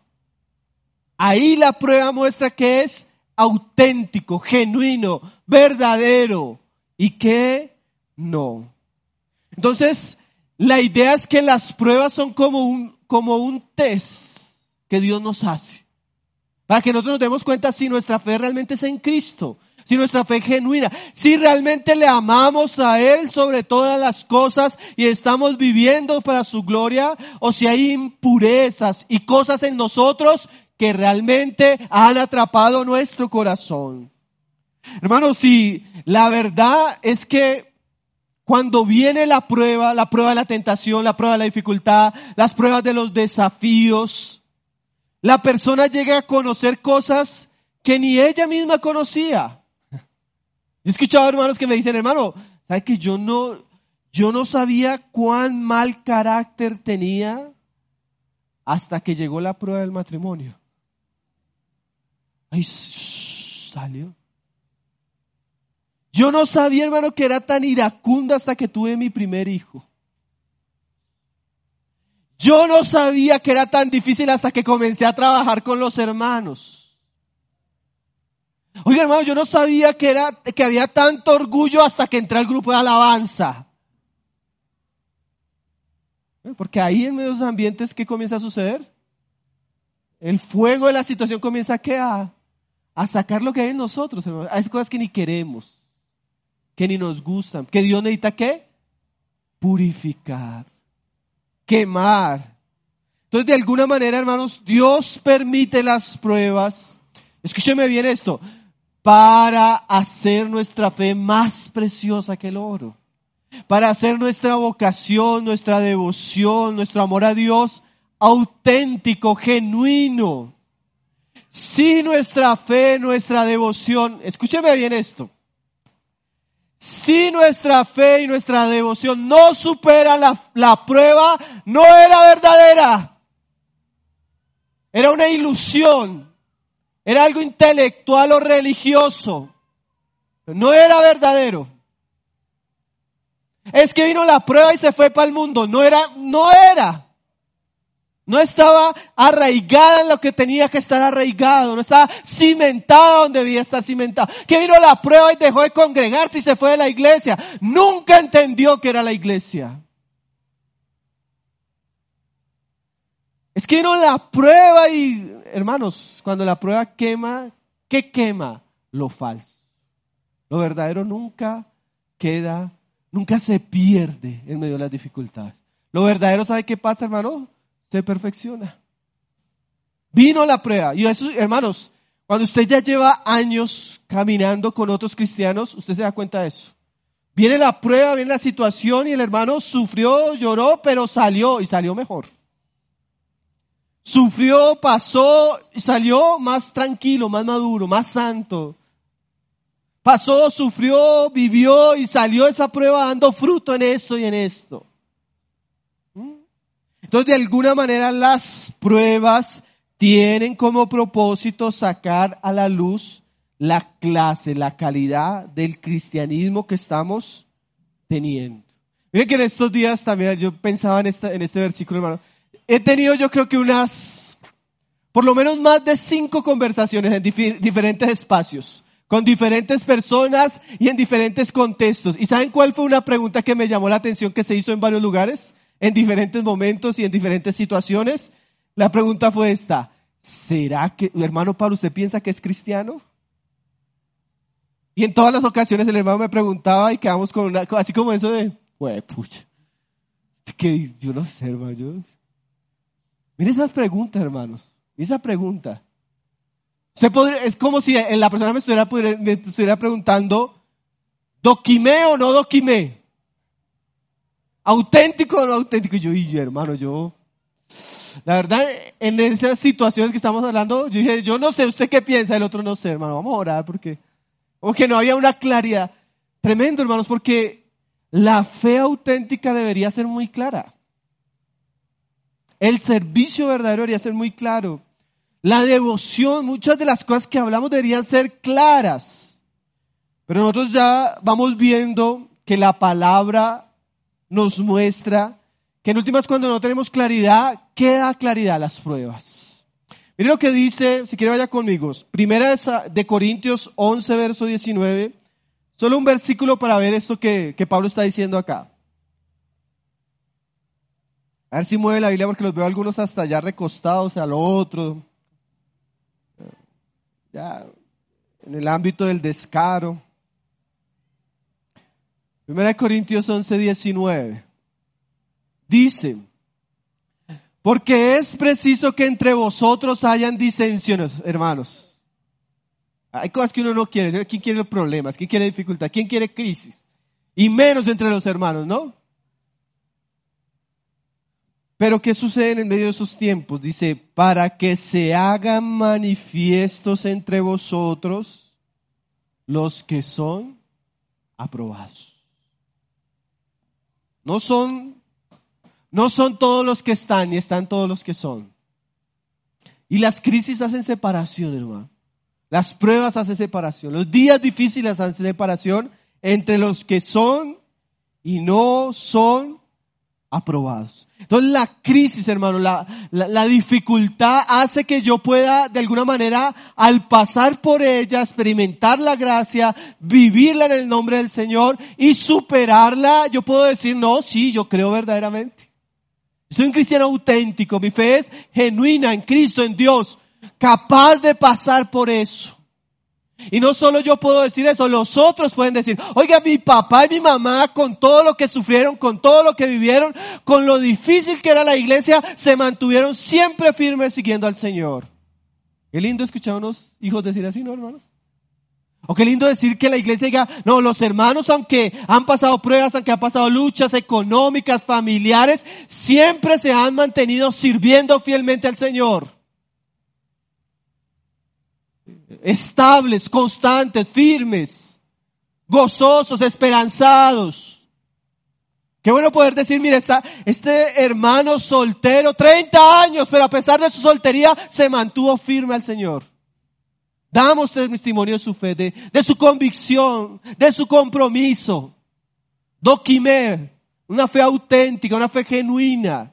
Ahí la prueba muestra que es auténtico, genuino, verdadero y que no. Entonces, la idea es que las pruebas son como un test que Dios nos hace. Para que nosotros nos demos cuenta si nuestra fe realmente es en Cristo, si nuestra fe es genuina, si realmente le amamos a Él sobre todas las cosas y estamos viviendo para su gloria, o si hay impurezas y cosas en nosotros que realmente han atrapado nuestro corazón. Hermanos, si la verdad es que cuando viene la prueba de la tentación, la prueba de la dificultad, las pruebas de los desafíos, la persona llega a conocer cosas que ni ella misma conocía. Yo he escuchado hermanos que me dicen, hermano, ¿sabes que yo no sabía cuán mal carácter tenía hasta que llegó la prueba del matrimonio? Ahí salió. Yo no sabía, hermano, que era tan iracunda hasta que tuve mi primer hijo. Yo no sabía que era tan difícil hasta que comencé a trabajar con los hermanos. Oiga, hermano, yo no sabía que había tanto orgullo hasta que entré al grupo de alabanza. Porque ahí en medio de esos ambientes, ¿qué comienza a suceder? El fuego de la situación comienza a sacar lo que hay en nosotros, hermano. Hay cosas que ni queremos, que ni nos gustan, que Dios necesita ¿qué? Purificar. Quemar. Entonces, de alguna manera, hermanos, Dios permite las pruebas. Escúcheme bien esto. Para hacer nuestra fe más preciosa que el oro. Para hacer nuestra vocación, nuestra devoción, nuestro amor a Dios auténtico, genuino. Si nuestra fe, nuestra devoción, escúcheme bien esto. Si nuestra fe y nuestra devoción no supera la prueba, no era verdadera. Era una ilusión. Era algo intelectual o religioso. No era verdadero. Es que vino la prueba y se fue para el mundo. No era. No estaba arraigada en lo que tenía que estar arraigado. No estaba cimentada donde debía estar cimentada. Que vino la prueba y dejó de congregarse y se fue de la iglesia. Nunca entendió que era la iglesia. Es que vino la prueba y, hermanos, cuando la prueba quema, ¿qué quema? Lo falso. Lo verdadero nunca queda, nunca se pierde en medio de las dificultades. Lo verdadero, ¿sabe qué pasa, hermano? Se perfecciona. Vino la prueba. Y eso, hermanos, cuando usted ya lleva años caminando con otros cristianos, usted se da cuenta de eso. Viene la prueba, viene la situación y el hermano sufrió, lloró, pero salió y salió mejor. Sufrió, pasó y salió más tranquilo, más maduro, más santo. pasó, sufrió, vivió y salió de esa prueba dando fruto en esto y en esto. Entonces, de alguna manera, las pruebas tienen como propósito sacar a la luz la clase, la calidad del cristianismo que estamos teniendo. Miren que en estos días también yo pensaba en este versículo, hermano. He tenido, yo creo que por lo menos más de 5 conversaciones en diferentes espacios, con diferentes personas y en diferentes contextos. ¿Y saben cuál fue una pregunta que me llamó la atención que se hizo en varios lugares, en diferentes momentos y en diferentes situaciones? La pregunta fue esta: ¿será que, hermano Pablo, usted piensa que es cristiano? Y en todas las ocasiones el hermano me preguntaba y quedamos con así como eso de, pucha, que yo no sé, hermano. Miren esas preguntas, hermanos. Esa pregunta. Es como si la persona me estuviera preguntando, ¿doquimé o no doquimé? ¿Auténtico o no auténtico? Hermano, la verdad, en esas situaciones que estamos hablando, yo dije, yo no sé, ¿usted qué piensa? El otro no sé, hermano, vamos a orar porque no había una claridad. Tremendo, hermanos, porque la fe auténtica debería ser muy clara. El servicio verdadero debería ser muy claro. La devoción, muchas de las cosas que hablamos deberían ser claras. Pero nosotros ya vamos viendo que la palabra nos muestra que en últimas, cuando no tenemos claridad, ¿qué da claridad? Las pruebas. Miren lo que dice, si quiere vaya conmigo, Primera de Corintios 11, verso 19. Solo un versículo para ver esto que Pablo está diciendo acá. A ver si mueve la Biblia porque los veo algunos hasta allá recostados al otro. Ya en el ámbito del descaro. Primera de Corintios 11, 19. Dice, porque es preciso que entre vosotros hayan disensiones, hermanos. Hay cosas que uno no quiere. ¿Quién quiere problemas? ¿Quién quiere dificultad? ¿Quién quiere crisis? Y menos entre los hermanos, ¿no? Pero ¿qué sucede en el medio de esos tiempos? Dice, para que se hagan manifiestos entre vosotros los que son aprobados. No son todos los que están, ni están todos los que son. Y las crisis hacen separación, hermano. Las pruebas hacen separación. Los días difíciles hacen separación entre los que son y no son aprobados. Entonces la crisis, hermano, la dificultad hace que yo pueda de alguna manera, al pasar por ella, experimentar la gracia, vivirla en el nombre del Señor y superarla. Yo puedo decir, no, sí, yo creo verdaderamente. Soy un cristiano auténtico, mi fe es genuina en Cristo, en Dios, capaz de pasar por eso. Y no solo yo puedo decir eso, los otros pueden decir, oiga, mi papá y mi mamá, con todo lo que sufrieron, con todo lo que vivieron, con lo difícil que era la iglesia, se mantuvieron siempre firmes siguiendo al Señor. Qué lindo escuchar a unos hijos decir así, ¿no, hermanos? O qué lindo decir que la iglesia diga, no, los hermanos, aunque han pasado pruebas, aunque han pasado luchas económicas, familiares, siempre se han mantenido sirviendo fielmente al Señor. Estables, constantes, firmes, gozosos, esperanzados. Qué bueno poder decir, mira, este hermano soltero, 30 años, pero a pesar de su soltería, se mantuvo firme al Señor. Damos testimonio de su fe, de su convicción, de su compromiso. Doquimé, una fe auténtica, una fe genuina.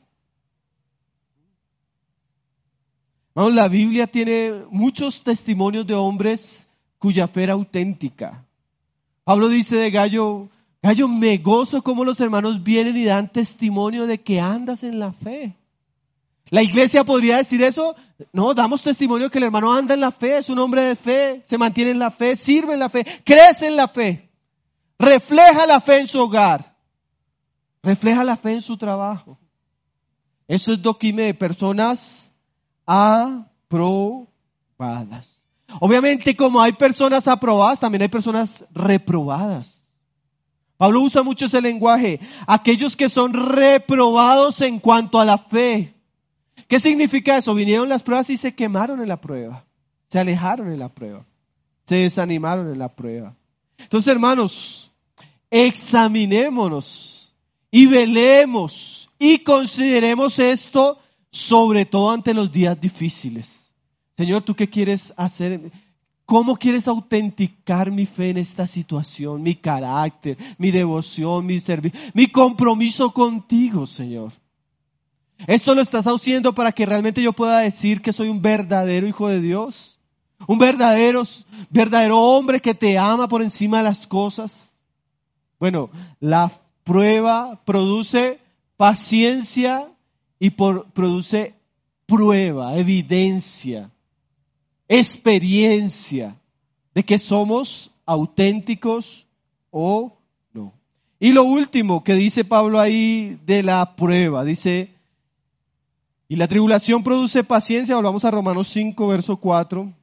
Vamos, la Biblia tiene muchos testimonios de hombres cuya fe era auténtica. Pablo dice de Gallo, me gozo como los hermanos vienen y dan testimonio de que andas en la fe. ¿La iglesia podría decir eso? No, damos testimonio que el hermano anda en la fe, es un hombre de fe, se mantiene en la fe, sirve en la fe, crece en la fe, refleja la fe en su hogar, refleja la fe en su trabajo. Eso es doquimé, personas aprobadas. Obviamente, como hay personas aprobadas, también hay personas reprobadas. Pablo usa mucho ese lenguaje. Aquellos que son reprobados en cuanto a la fe. ¿Qué significa eso? Vinieron las pruebas y se quemaron en la prueba. Se alejaron en la prueba. Se desanimaron en la prueba. Entonces, hermanos, examinémonos y velemos y consideremos esto, sobre todo ante los días difíciles. Señor, ¿tú qué quieres hacer? ¿Cómo quieres autenticar mi fe en esta situación? Mi carácter, mi devoción, mi servicio, mi compromiso contigo, Señor. ¿Esto lo estás haciendo para que realmente yo pueda decir que soy un verdadero hijo de Dios? ¿Un verdadero hombre que te ama por encima de las cosas? Bueno, la prueba produce paciencia y produce prueba, evidencia, experiencia de que somos auténticos o no. Y lo último que dice Pablo ahí de la prueba, dice, y la tribulación produce paciencia. Volvamos a Romanos 5, verso 4.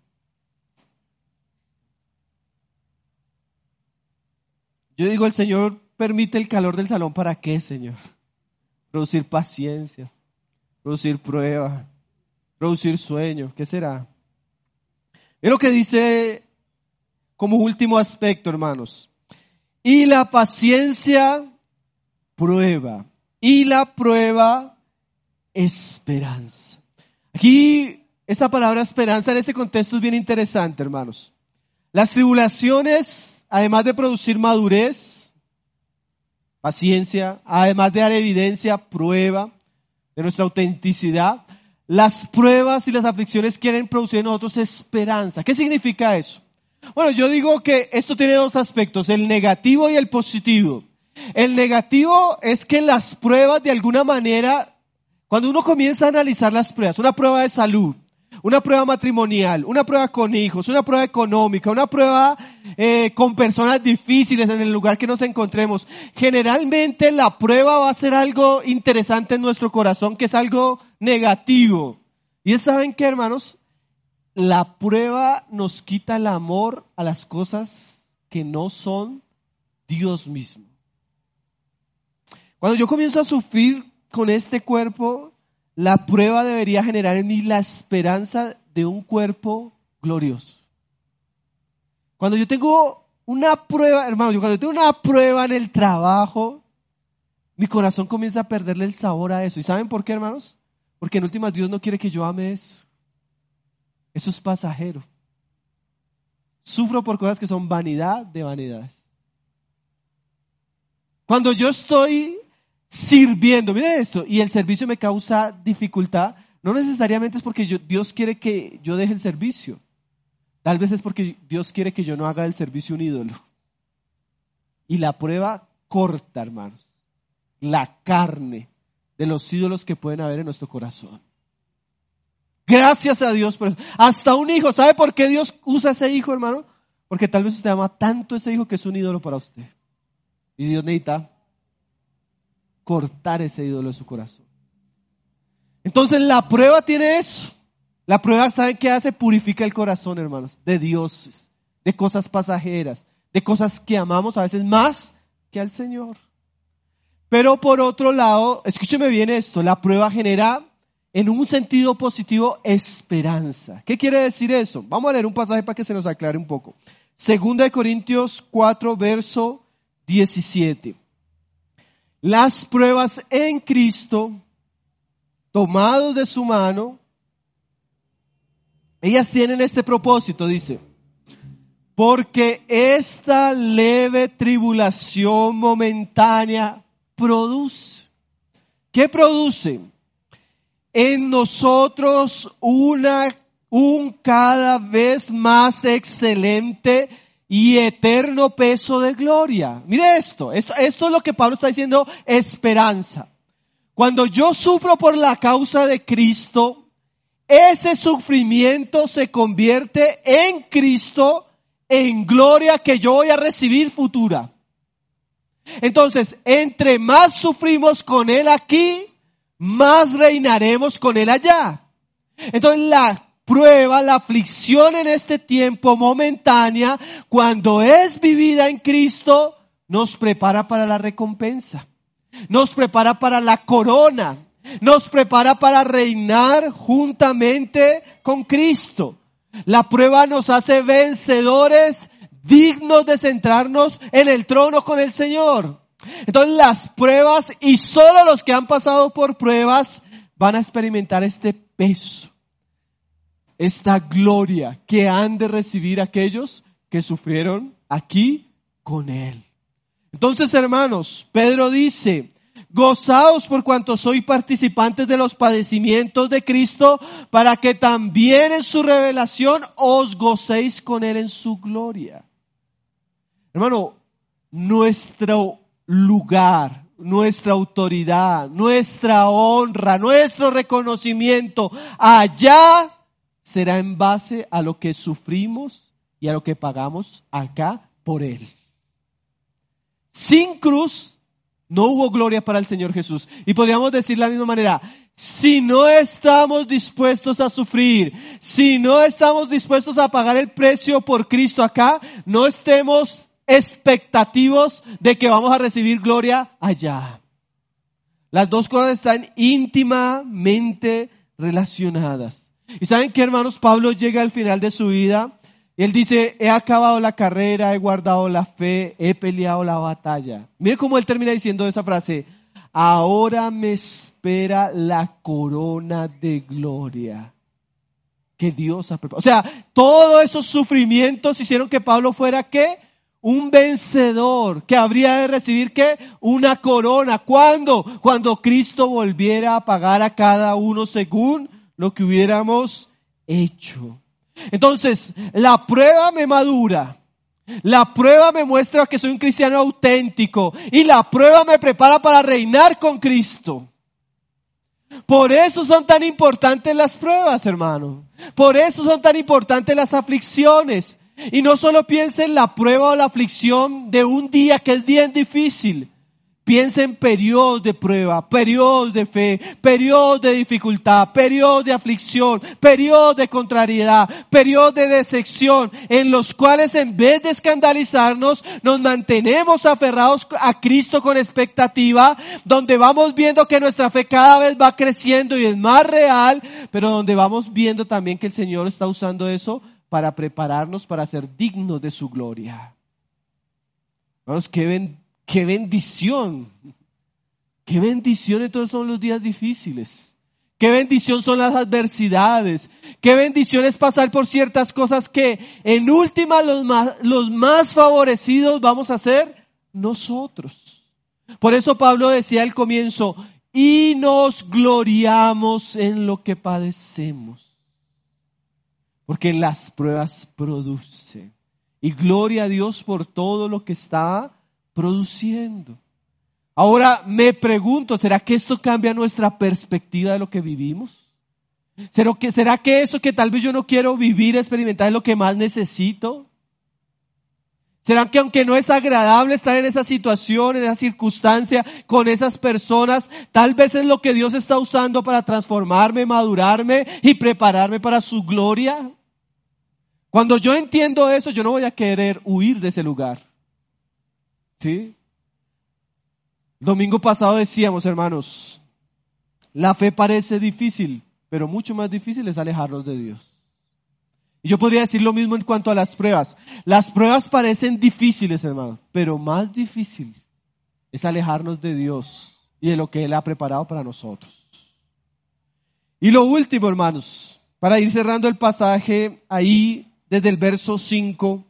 Yo digo, el Señor permite el calor del salón, ¿para qué, Señor? Producir paciencia, producir prueba, producir sueño. ¿Qué será? Es lo que dice como último aspecto, hermanos. Y la paciencia prueba. Y la prueba esperanza. Aquí esta palabra esperanza en este contexto es bien interesante, hermanos. Las tribulaciones, además de producir madurez, paciencia, además de dar evidencia, prueba de nuestra autenticidad, las pruebas y las aflicciones quieren producir en nosotros esperanza. ¿Qué significa eso? Bueno, yo digo que esto tiene dos aspectos, el negativo y el positivo. El negativo es que las pruebas de alguna manera, cuando uno comienza a analizar las pruebas, una prueba de salud, una prueba matrimonial, una prueba con hijos, una prueba económica, una prueba con personas difíciles en el lugar que nos encontremos, generalmente la prueba va a ser algo interesante en nuestro corazón, que es algo negativo. ¿Y saben qué, hermanos? La prueba nos quita el amor a las cosas que no son Dios mismo. Cuando yo comienzo a sufrir con este cuerpo, la prueba debería generar en mí la esperanza de un cuerpo glorioso. Cuando yo tengo una prueba, hermanos, cuando yo tengo una prueba en el trabajo, mi corazón comienza a perderle el sabor a eso. ¿Y saben por qué, hermanos? Porque en últimas Dios no quiere que yo ame eso. Eso es pasajero. Sufro por cosas que son vanidad de vanidades. Cuando yo estoy sirviendo, mire esto, y el servicio me causa dificultad, no necesariamente es porque Dios quiere que yo deje el servicio. Tal vez es porque Dios quiere que yo no haga del servicio un ídolo. Y la prueba corta, hermanos, la carne de los ídolos que pueden haber en nuestro corazón. Gracias a Dios por eso. Hasta un hijo, ¿sabe por qué Dios usa ese hijo, hermano? Porque tal vez usted ama tanto a ese hijo que es un ídolo para usted. Y Dios necesita cortar ese ídolo de su corazón. Entonces la prueba tiene eso. La prueba, ¿saben qué hace? Purifica el corazón, hermanos, de dioses, de cosas pasajeras, de cosas que amamos a veces más que al Señor. Pero por otro lado, escúcheme bien esto, la prueba genera en un sentido positivo esperanza. ¿Qué quiere decir eso? Vamos a leer un pasaje para que se nos aclare un poco. 2 Corintios 4, verso 17. Las pruebas en Cristo, tomados de su mano, ellas tienen este propósito, dice, porque esta leve tribulación momentánea produce. ¿Qué produce? En nosotros un cada vez más excelente y eterno peso de gloria. Mire esto es lo que Pablo está diciendo, esperanza. Cuando yo sufro por la causa de Cristo, ese sufrimiento se convierte en Cristo, en gloria que yo voy a recibir futura. Entonces, entre más sufrimos con Él aquí, más reinaremos con Él allá. Entonces la prueba, la aflicción en este tiempo momentánea, cuando es vivida en Cristo, nos prepara para la recompensa, nos prepara para la corona, nos prepara para reinar juntamente con Cristo. La prueba nos hace vencedores dignos de sentarnos en el trono con el Señor. Entonces las pruebas, y solo los que han pasado por pruebas, van a experimentar este peso, esta gloria que han de recibir aquellos que sufrieron aquí con Él. Entonces, hermanos, Pedro dice: gozaos por cuanto sois participantes de los padecimientos de Cristo, para que también en su revelación os gocéis con Él en su gloria. Hermano, nuestro lugar, nuestra autoridad, nuestra honra, nuestro reconocimiento allá será en base a lo que sufrimos y a lo que pagamos acá por Él. Sin cruz no hubo gloria para el Señor Jesús. Y podríamos decir de la misma manera: si no estamos dispuestos a sufrir, si no estamos dispuestos a pagar el precio por Cristo acá, no estemos expectativos de que vamos a recibir gloria allá. Las dos cosas están íntimamente relacionadas. ¿Y saben qué, hermanos? Pablo llega al final de su vida. Él dice: he acabado la carrera, he guardado la fe, he peleado la batalla. Mire cómo él termina diciendo esa frase: ahora me espera la corona de gloria que Dios ha preparado. O sea, todos esos sufrimientos hicieron que Pablo fuera, ¿qué? Un vencedor, que habría de recibir, ¿qué? Una corona. ¿Cuándo? Cuando Cristo volviera a pagar a cada uno según lo que hubiéramos hecho. Entonces, la prueba me madura, la prueba me muestra que soy un cristiano auténtico y la prueba me prepara para reinar con Cristo. Por eso son tan importantes las pruebas, hermano. Por eso son tan importantes las aflicciones. Y no solo piense en la prueba o la aflicción de un día que es bien difícil. Piensa en periodos de prueba, periodos de fe, periodos de dificultad, periodos de aflicción, periodos de contrariedad, periodos de decepción, en los cuales en vez de escandalizarnos, nos mantenemos aferrados a Cristo con expectativa, donde vamos viendo que nuestra fe cada vez va creciendo y es más real, pero donde vamos viendo también que el Señor está usando eso para prepararnos para ser dignos de su gloria. Hermanos, ¡qué bendición! ¡Qué bendición entonces son los días difíciles! ¡Qué bendición son las adversidades! ¡Qué bendición es pasar por ciertas cosas que en última los más favorecidos vamos a ser nosotros! Por eso Pablo decía al comienzo: y nos gloriamos en lo que padecemos. Porque las pruebas producen. Y gloria a Dios por todo lo que está produciendo. Ahora me pregunto, ¿será que esto cambia nuestra perspectiva de lo que vivimos? ¿Será que eso que tal vez yo no quiero vivir, experimentar, es lo que más necesito? ¿Será que aunque no es agradable estar en esa situación, en esa circunstancia, con esas personas, tal vez es lo que Dios está usando para transformarme, madurarme y prepararme para su gloria? Cuando yo entiendo eso, yo no voy a querer huir de ese lugar. ¿Sí? Domingo pasado decíamos, hermanos, la fe parece difícil, pero mucho más difícil es alejarnos de Dios. Y yo podría decir lo mismo en cuanto a las pruebas. Las pruebas parecen difíciles, hermanos, pero más difícil es alejarnos de Dios y de lo que Él ha preparado para nosotros. Y lo último, hermanos, para ir cerrando el pasaje ahí desde el verso 5,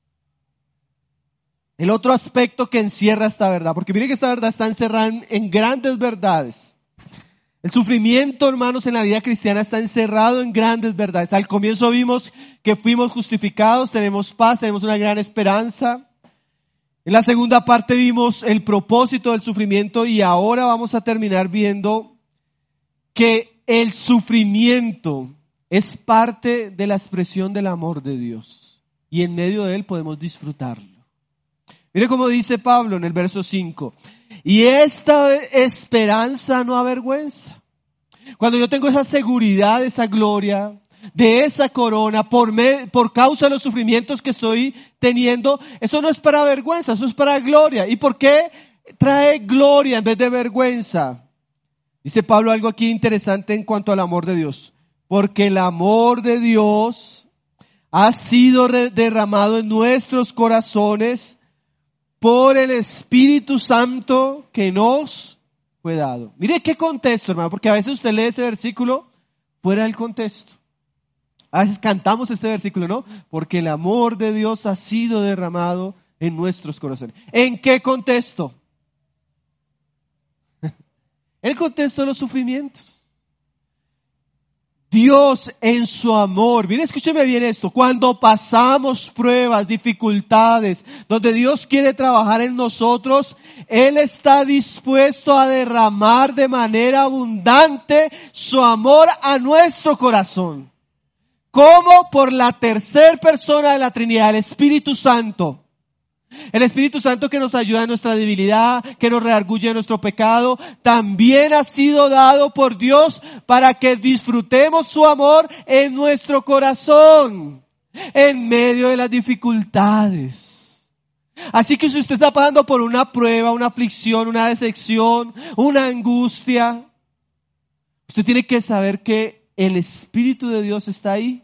el otro aspecto que encierra esta verdad, porque miren que esta verdad está encerrada en grandes verdades. El sufrimiento, hermanos, en la vida cristiana está encerrado en grandes verdades. Al comienzo vimos que fuimos justificados, tenemos paz, tenemos una gran esperanza. En la segunda parte vimos el propósito del sufrimiento y ahora vamos a terminar viendo que el sufrimiento es parte de la expresión del amor de Dios y en medio de él podemos disfrutarlo. Mire cómo dice Pablo en el verso 5. Y esta esperanza no avergüenza. Cuando yo tengo esa seguridad, esa gloria, de esa corona, por causa de los sufrimientos que estoy teniendo, eso no es para vergüenza, eso es para gloria. ¿Y por qué trae gloria en vez de vergüenza? Dice Pablo algo aquí interesante en cuanto al amor de Dios. Porque el amor de Dios ha sido derramado en nuestros corazones por el Espíritu Santo que nos fue dado. Mire qué contexto, hermano, porque a veces usted lee ese versículo fuera del contexto. A veces cantamos este versículo, ¿no? Porque el amor de Dios ha sido derramado en nuestros corazones. ¿En qué contexto? El contexto de los sufrimientos. Dios en su amor, mire, escúcheme bien esto, cuando pasamos pruebas, dificultades, donde Dios quiere trabajar en nosotros, Él está dispuesto a derramar de manera abundante su amor a nuestro corazón. ¿Cómo? Por la tercera persona de la Trinidad, el Espíritu Santo. El Espíritu Santo que nos ayuda en nuestra debilidad, que nos redarguye de nuestro pecado, también ha sido dado por Dios para que disfrutemos su amor en nuestro corazón, en medio de las dificultades. Así que si usted está pasando por una prueba, una aflicción, una decepción, una angustia, usted tiene que saber que el Espíritu de Dios está ahí,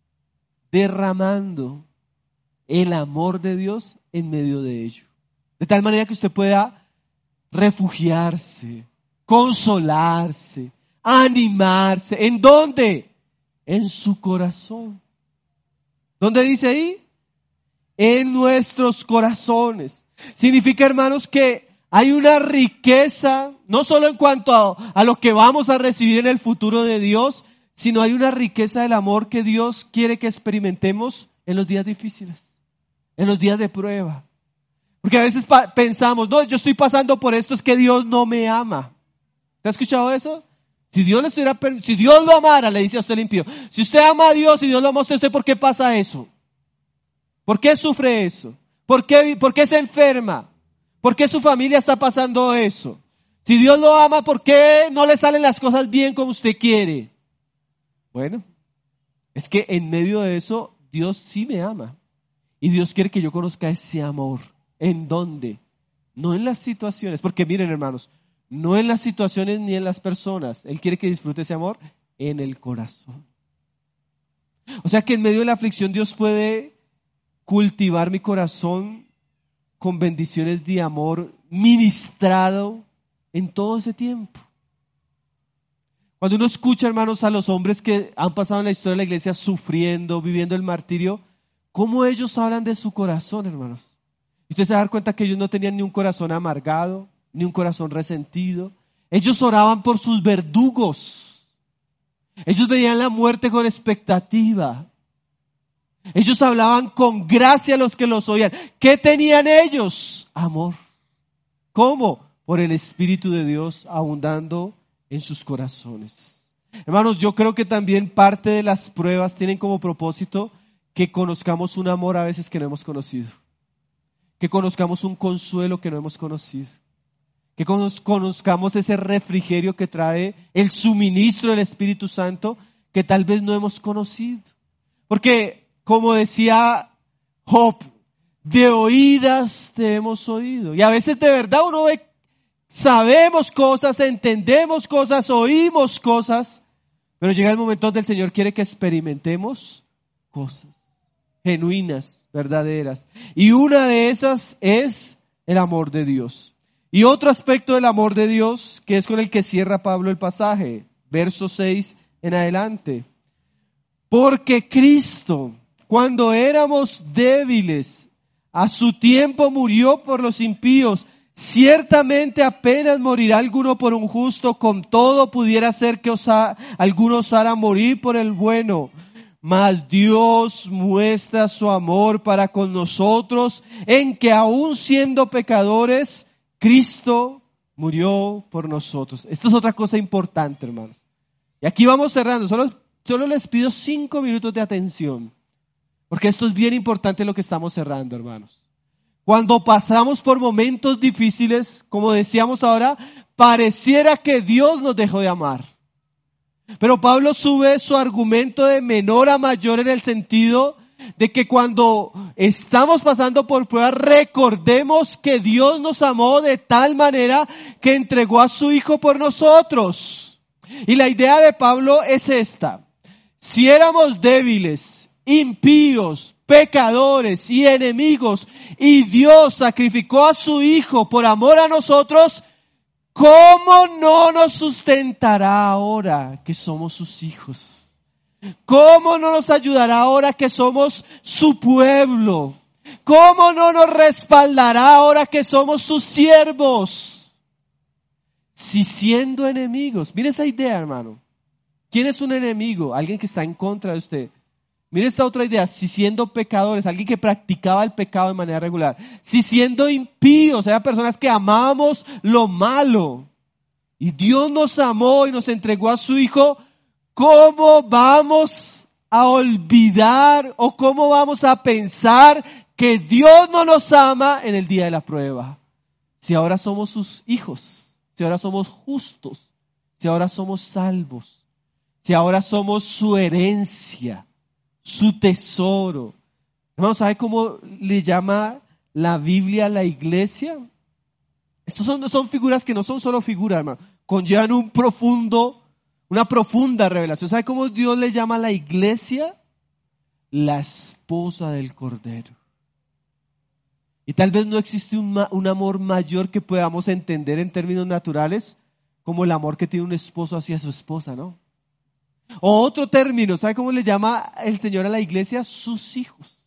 derramando el amor de Dios en medio de ello. De tal manera que usted pueda refugiarse, consolarse, animarse. ¿En dónde? En su corazón. ¿Dónde dice ahí? En nuestros corazones. Significa, hermanos, que hay una riqueza, no solo en cuanto a lo que vamos a recibir en el futuro de Dios, sino hay una riqueza del amor que Dios quiere que experimentemos en los días difíciles, en los días de prueba. Porque a veces pensamos, no, yo estoy pasando por esto, es que Dios no me ama. ¿Te has escuchado eso? Si Dios lo amara, le dice a usted el impío, si usted ama a Dios y Dios lo ama a usted, ¿por qué pasa eso? ¿Por qué sufre eso? ¿Por qué se enferma? ¿Por qué su familia está pasando eso? Si Dios lo ama, ¿por qué no le salen las cosas bien como usted quiere? Bueno, es que en medio de eso, Dios sí me ama. Y Dios quiere que yo conozca ese amor. ¿En dónde? No en las situaciones. Porque miren, hermanos, no en las situaciones ni en las personas. Él quiere que disfrute ese amor en el corazón. O sea que en medio de la aflicción Dios puede cultivar mi corazón con bendiciones de amor ministrado en todo ese tiempo. Cuando uno escucha, hermanos, a los hombres que han pasado en la historia de la iglesia sufriendo, viviendo el martirio, ¿cómo ellos hablan de su corazón, hermanos? Y usted se va a dar cuenta que ellos no tenían ni un corazón amargado, ni un corazón resentido. Ellos oraban por sus verdugos. Ellos veían la muerte con expectativa. Ellos hablaban con gracia a los que los oían. ¿Qué tenían ellos? Amor. ¿Cómo? Por el Espíritu de Dios abundando en sus corazones. Hermanos, yo creo que también parte de las pruebas tienen como propósito que conozcamos un amor a veces que no hemos conocido. Que conozcamos un consuelo que no hemos conocido. Que conozcamos ese refrigerio que trae el suministro del Espíritu Santo que tal vez no hemos conocido. Porque, como decía Job, de oídas te hemos oído. Y a veces de verdad uno ve, sabemos cosas, entendemos cosas, oímos cosas, pero llega el momento donde el Señor quiere que experimentemos cosas genuinas, verdaderas. Y una de esas es el amor de Dios. Y otro aspecto del amor de Dios, que es con el que cierra Pablo el pasaje, verso 6 en adelante. Porque Cristo, cuando éramos débiles, a su tiempo murió por los impíos. Ciertamente apenas morirá alguno por un justo, con todo pudiera ser que alguno osara morir por el bueno. Mas Dios muestra su amor para con nosotros en que aun siendo pecadores, Cristo murió por nosotros. Esto es otra cosa importante, hermanos. Y aquí vamos cerrando. Solo les pido 5 minutos de atención. Porque esto es bien importante lo que estamos cerrando, hermanos. Cuando pasamos por momentos difíciles, como decíamos ahora, pareciera que Dios nos dejó de amar. Pero Pablo sube su argumento de menor a mayor en el sentido de que cuando estamos pasando por pruebas, recordemos que Dios nos amó de tal manera que entregó a su Hijo por nosotros. Y la idea de Pablo es esta: si éramos débiles impíos, pecadores y enemigos, y Dios sacrificó a su Hijo por amor a nosotros, ¿cómo no nos sustentará ahora que somos sus hijos? ¿Cómo no nos ayudará ahora que somos su pueblo? ¿Cómo no nos respaldará ahora que somos sus siervos? Si siendo enemigos, mire esa idea, hermano. ¿Quién es un enemigo? Alguien que está en contra de usted. Mire esta otra idea, si siendo pecadores, alguien que practicaba el pecado de manera regular. Si siendo impíos, eran personas que amábamos lo malo. Y Dios nos amó y nos entregó a su Hijo. ¿Cómo vamos a olvidar o cómo vamos a pensar que Dios no nos ama en el día de la prueba? Si ahora somos sus hijos, si ahora somos justos, si ahora somos salvos, si ahora somos su herencia, su tesoro. Hermano, ¿sabe cómo le llama la Biblia a la iglesia? Estos son figuras que no son solo figuras, hermano. Conllevan una profunda revelación. ¿Sabe cómo Dios le llama a la iglesia? La esposa del Cordero. Y tal vez no existe un amor mayor que podamos entender en términos naturales como el amor que tiene un esposo hacia su esposa, ¿no? O otro término, ¿sabe cómo le llama el Señor a la iglesia? Sus hijos.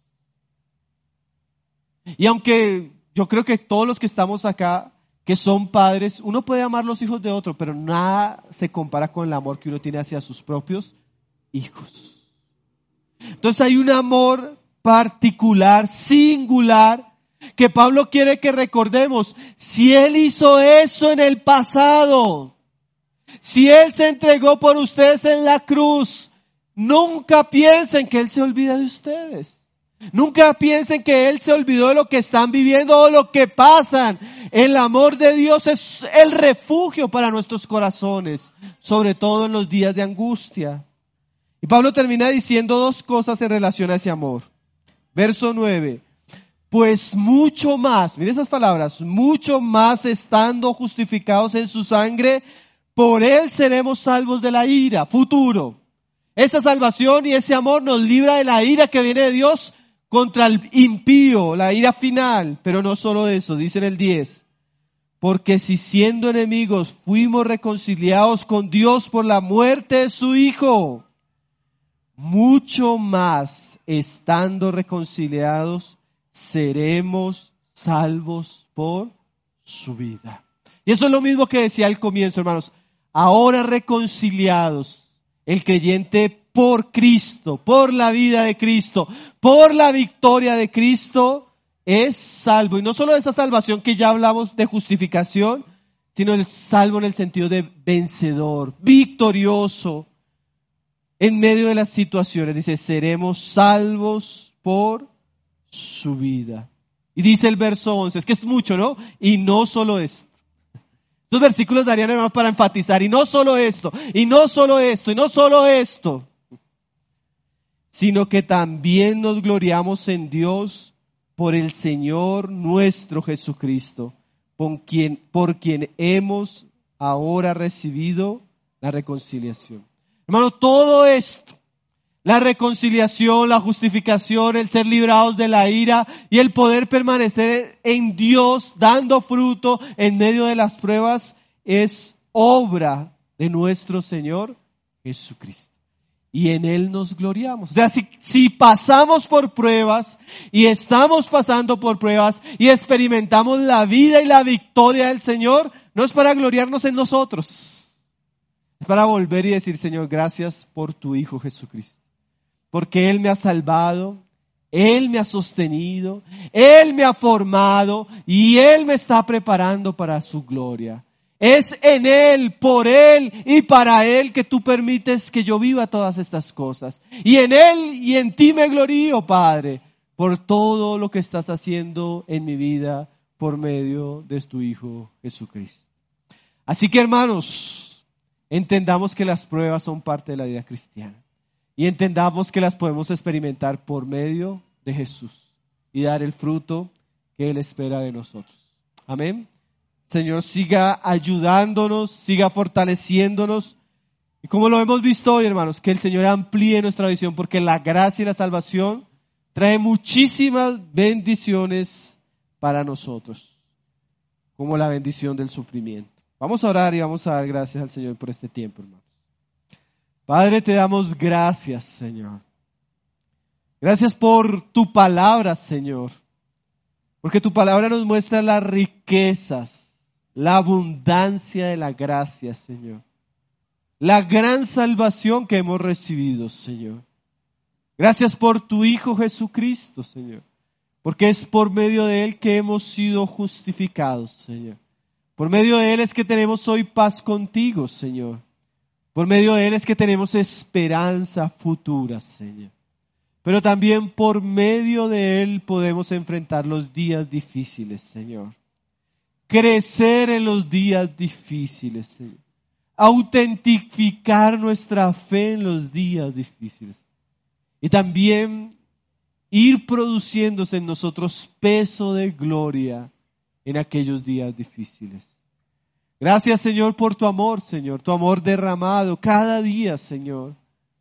Y aunque yo creo que todos los que estamos acá, que son padres, uno puede amar los hijos de otro, pero nada se compara con el amor que uno tiene hacia sus propios hijos. Entonces hay un amor particular, singular, que Pablo quiere que recordemos. Si Él hizo eso en el pasado, si Él se entregó por ustedes en la cruz, nunca piensen que Él se olvida de ustedes. Nunca piensen que Él se olvidó de lo que están viviendo o lo que pasan. El amor de Dios es el refugio para nuestros corazones, sobre todo en los días de angustia. Y Pablo termina diciendo dos cosas en relación a ese amor. Verso 9. Pues mucho más, mire esas palabras, mucho más estando justificados en su sangre, por Él seremos salvos de la ira, futuro. Esa salvación y ese amor nos libra de la ira que viene de Dios contra el impío, la ira final. Pero no solo eso, dice en el 10. Porque si siendo enemigos fuimos reconciliados con Dios por la muerte de su Hijo, mucho más estando reconciliados seremos salvos por su vida. Y eso es lo mismo que decía al comienzo, hermanos. Ahora reconciliados, el creyente por Cristo, por la vida de Cristo, por la victoria de Cristo, es salvo. Y no solo esa salvación que ya hablamos de justificación, sino el salvo en el sentido de vencedor, victorioso, en medio de las situaciones. Dice, seremos salvos por su vida. Y dice el verso 11, es que es mucho, ¿no? Y no solo esto. Estos versículos darían, hermanos, para enfatizar, y no solo esto, y no solo esto, y no solo esto, sino que también nos gloriamos en Dios por el Señor nuestro Jesucristo, por quien hemos ahora recibido la reconciliación. Hermano, todo esto, la reconciliación, la justificación, el ser librados de la ira y el poder permanecer en Dios dando fruto en medio de las pruebas es obra de nuestro Señor Jesucristo. Y en Él nos gloriamos. O sea, si pasamos por pruebas y estamos pasando por pruebas y experimentamos la vida y la victoria del Señor, no es para gloriarnos en nosotros. Es para volver y decir, Señor, gracias por tu Hijo Jesucristo. Porque Él me ha salvado, Él me ha sostenido, Él me ha formado y Él me está preparando para su gloria. Es en Él, por Él y para Él que tú permites que yo viva todas estas cosas. Y en Él y en ti me glorío, Padre, por todo lo que estás haciendo en mi vida por medio de tu Hijo Jesucristo. Así que, hermanos, entendamos que las pruebas son parte de la vida cristiana. Y entendamos que las podemos experimentar por medio de Jesús y dar el fruto que Él espera de nosotros. Amén. Señor, siga ayudándonos, siga fortaleciéndonos Y como lo hemos visto hoy, hermanos, que el Señor amplíe nuestra visión, porque la gracia y la salvación trae muchísimas bendiciones para nosotros, como la bendición del sufrimiento. Vamos a orar y vamos a dar gracias al Señor por este tiempo, hermanos. Padre, te damos gracias, Señor. Gracias por tu palabra, Señor, porque tu palabra nos muestra las riquezas, la abundancia de la gracia, Señor. La gran salvación que hemos recibido, Señor. Gracias por tu Hijo Jesucristo, Señor, porque es por medio de Él que hemos sido justificados, Señor. Por medio de Él es que tenemos hoy paz contigo, Señor. Por medio de Él es que tenemos esperanza futura, Señor. Pero también por medio de Él podemos enfrentar los días difíciles, Señor. Crecer en los días difíciles, Señor. Autentificar nuestra fe en los días difíciles. Y también ir produciéndose en nosotros peso de gloria en aquellos días difíciles. Gracias, Señor, por tu amor, Señor, tu amor derramado cada día, Señor.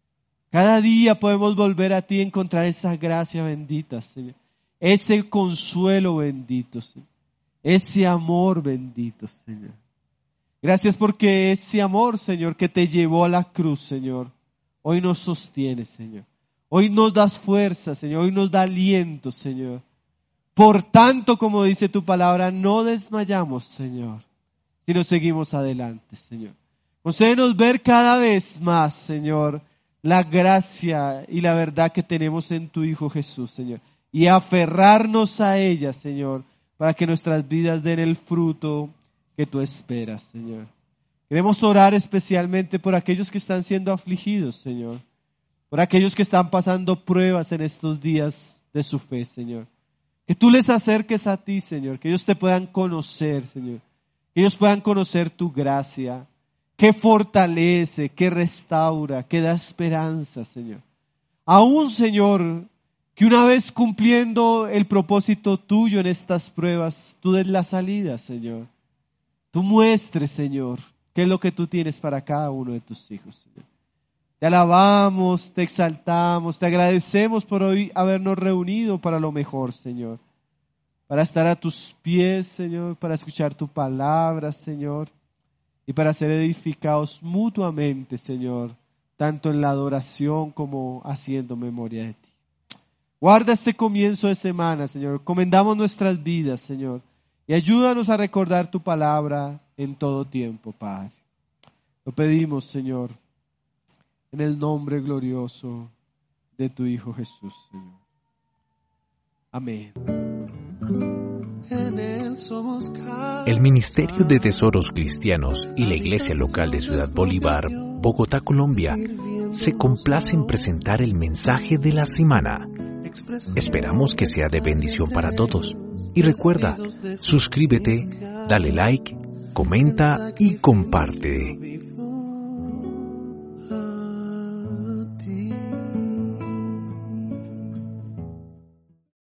Cada día podemos volver a ti y encontrar esa gracia bendita, Señor. Ese consuelo bendito, Señor. Ese amor bendito, Señor. Gracias porque ese amor, Señor, que te llevó a la cruz, Señor, hoy nos sostiene, Señor. Hoy nos das fuerza, Señor. Hoy nos da aliento, Señor. Por tanto, como dice tu palabra, no desmayamos, Señor, sino seguimos adelante, Señor. Concédenos ver cada vez más, Señor, la gracia y la verdad que tenemos en tu Hijo Jesús, Señor. Y aferrarnos a ella, Señor, para que nuestras vidas den el fruto que tú esperas, Señor. Queremos orar especialmente por aquellos que están siendo afligidos, Señor. Por aquellos que están pasando pruebas en estos días de su fe, Señor. Que tú les acerques a ti, Señor. Que ellos te puedan conocer, Señor. Que ellos puedan conocer tu gracia. Que fortalece, que restaura, que da esperanza, Señor. Aún, Señor, que una vez cumpliendo el propósito tuyo en estas pruebas, tú des la salida, Señor. Tú muestres, Señor, qué es lo que tú tienes para cada uno de tus hijos, Señor. Te alabamos, te exaltamos, te agradecemos por hoy habernos reunido para lo mejor, Señor. Para estar a tus pies, Señor, para escuchar tu palabra, Señor. Y para ser edificados mutuamente, Señor, tanto en la adoración como haciendo memoria de ti. Guarda este comienzo de semana, Señor. Comendamos nuestras vidas, Señor. Y ayúdanos a recordar tu palabra en todo tiempo, Padre. Lo pedimos, Señor, en el nombre glorioso de tu Hijo Jesús, Señor. Amén. El Ministerio de Tesoros Cristianos y la Iglesia Local de Ciudad Bolívar, Bogotá, Colombia, se complace en presentar el mensaje de la semana. Esperamos que sea de bendición para todos. Y recuerda, suscríbete, dale like, comenta y comparte.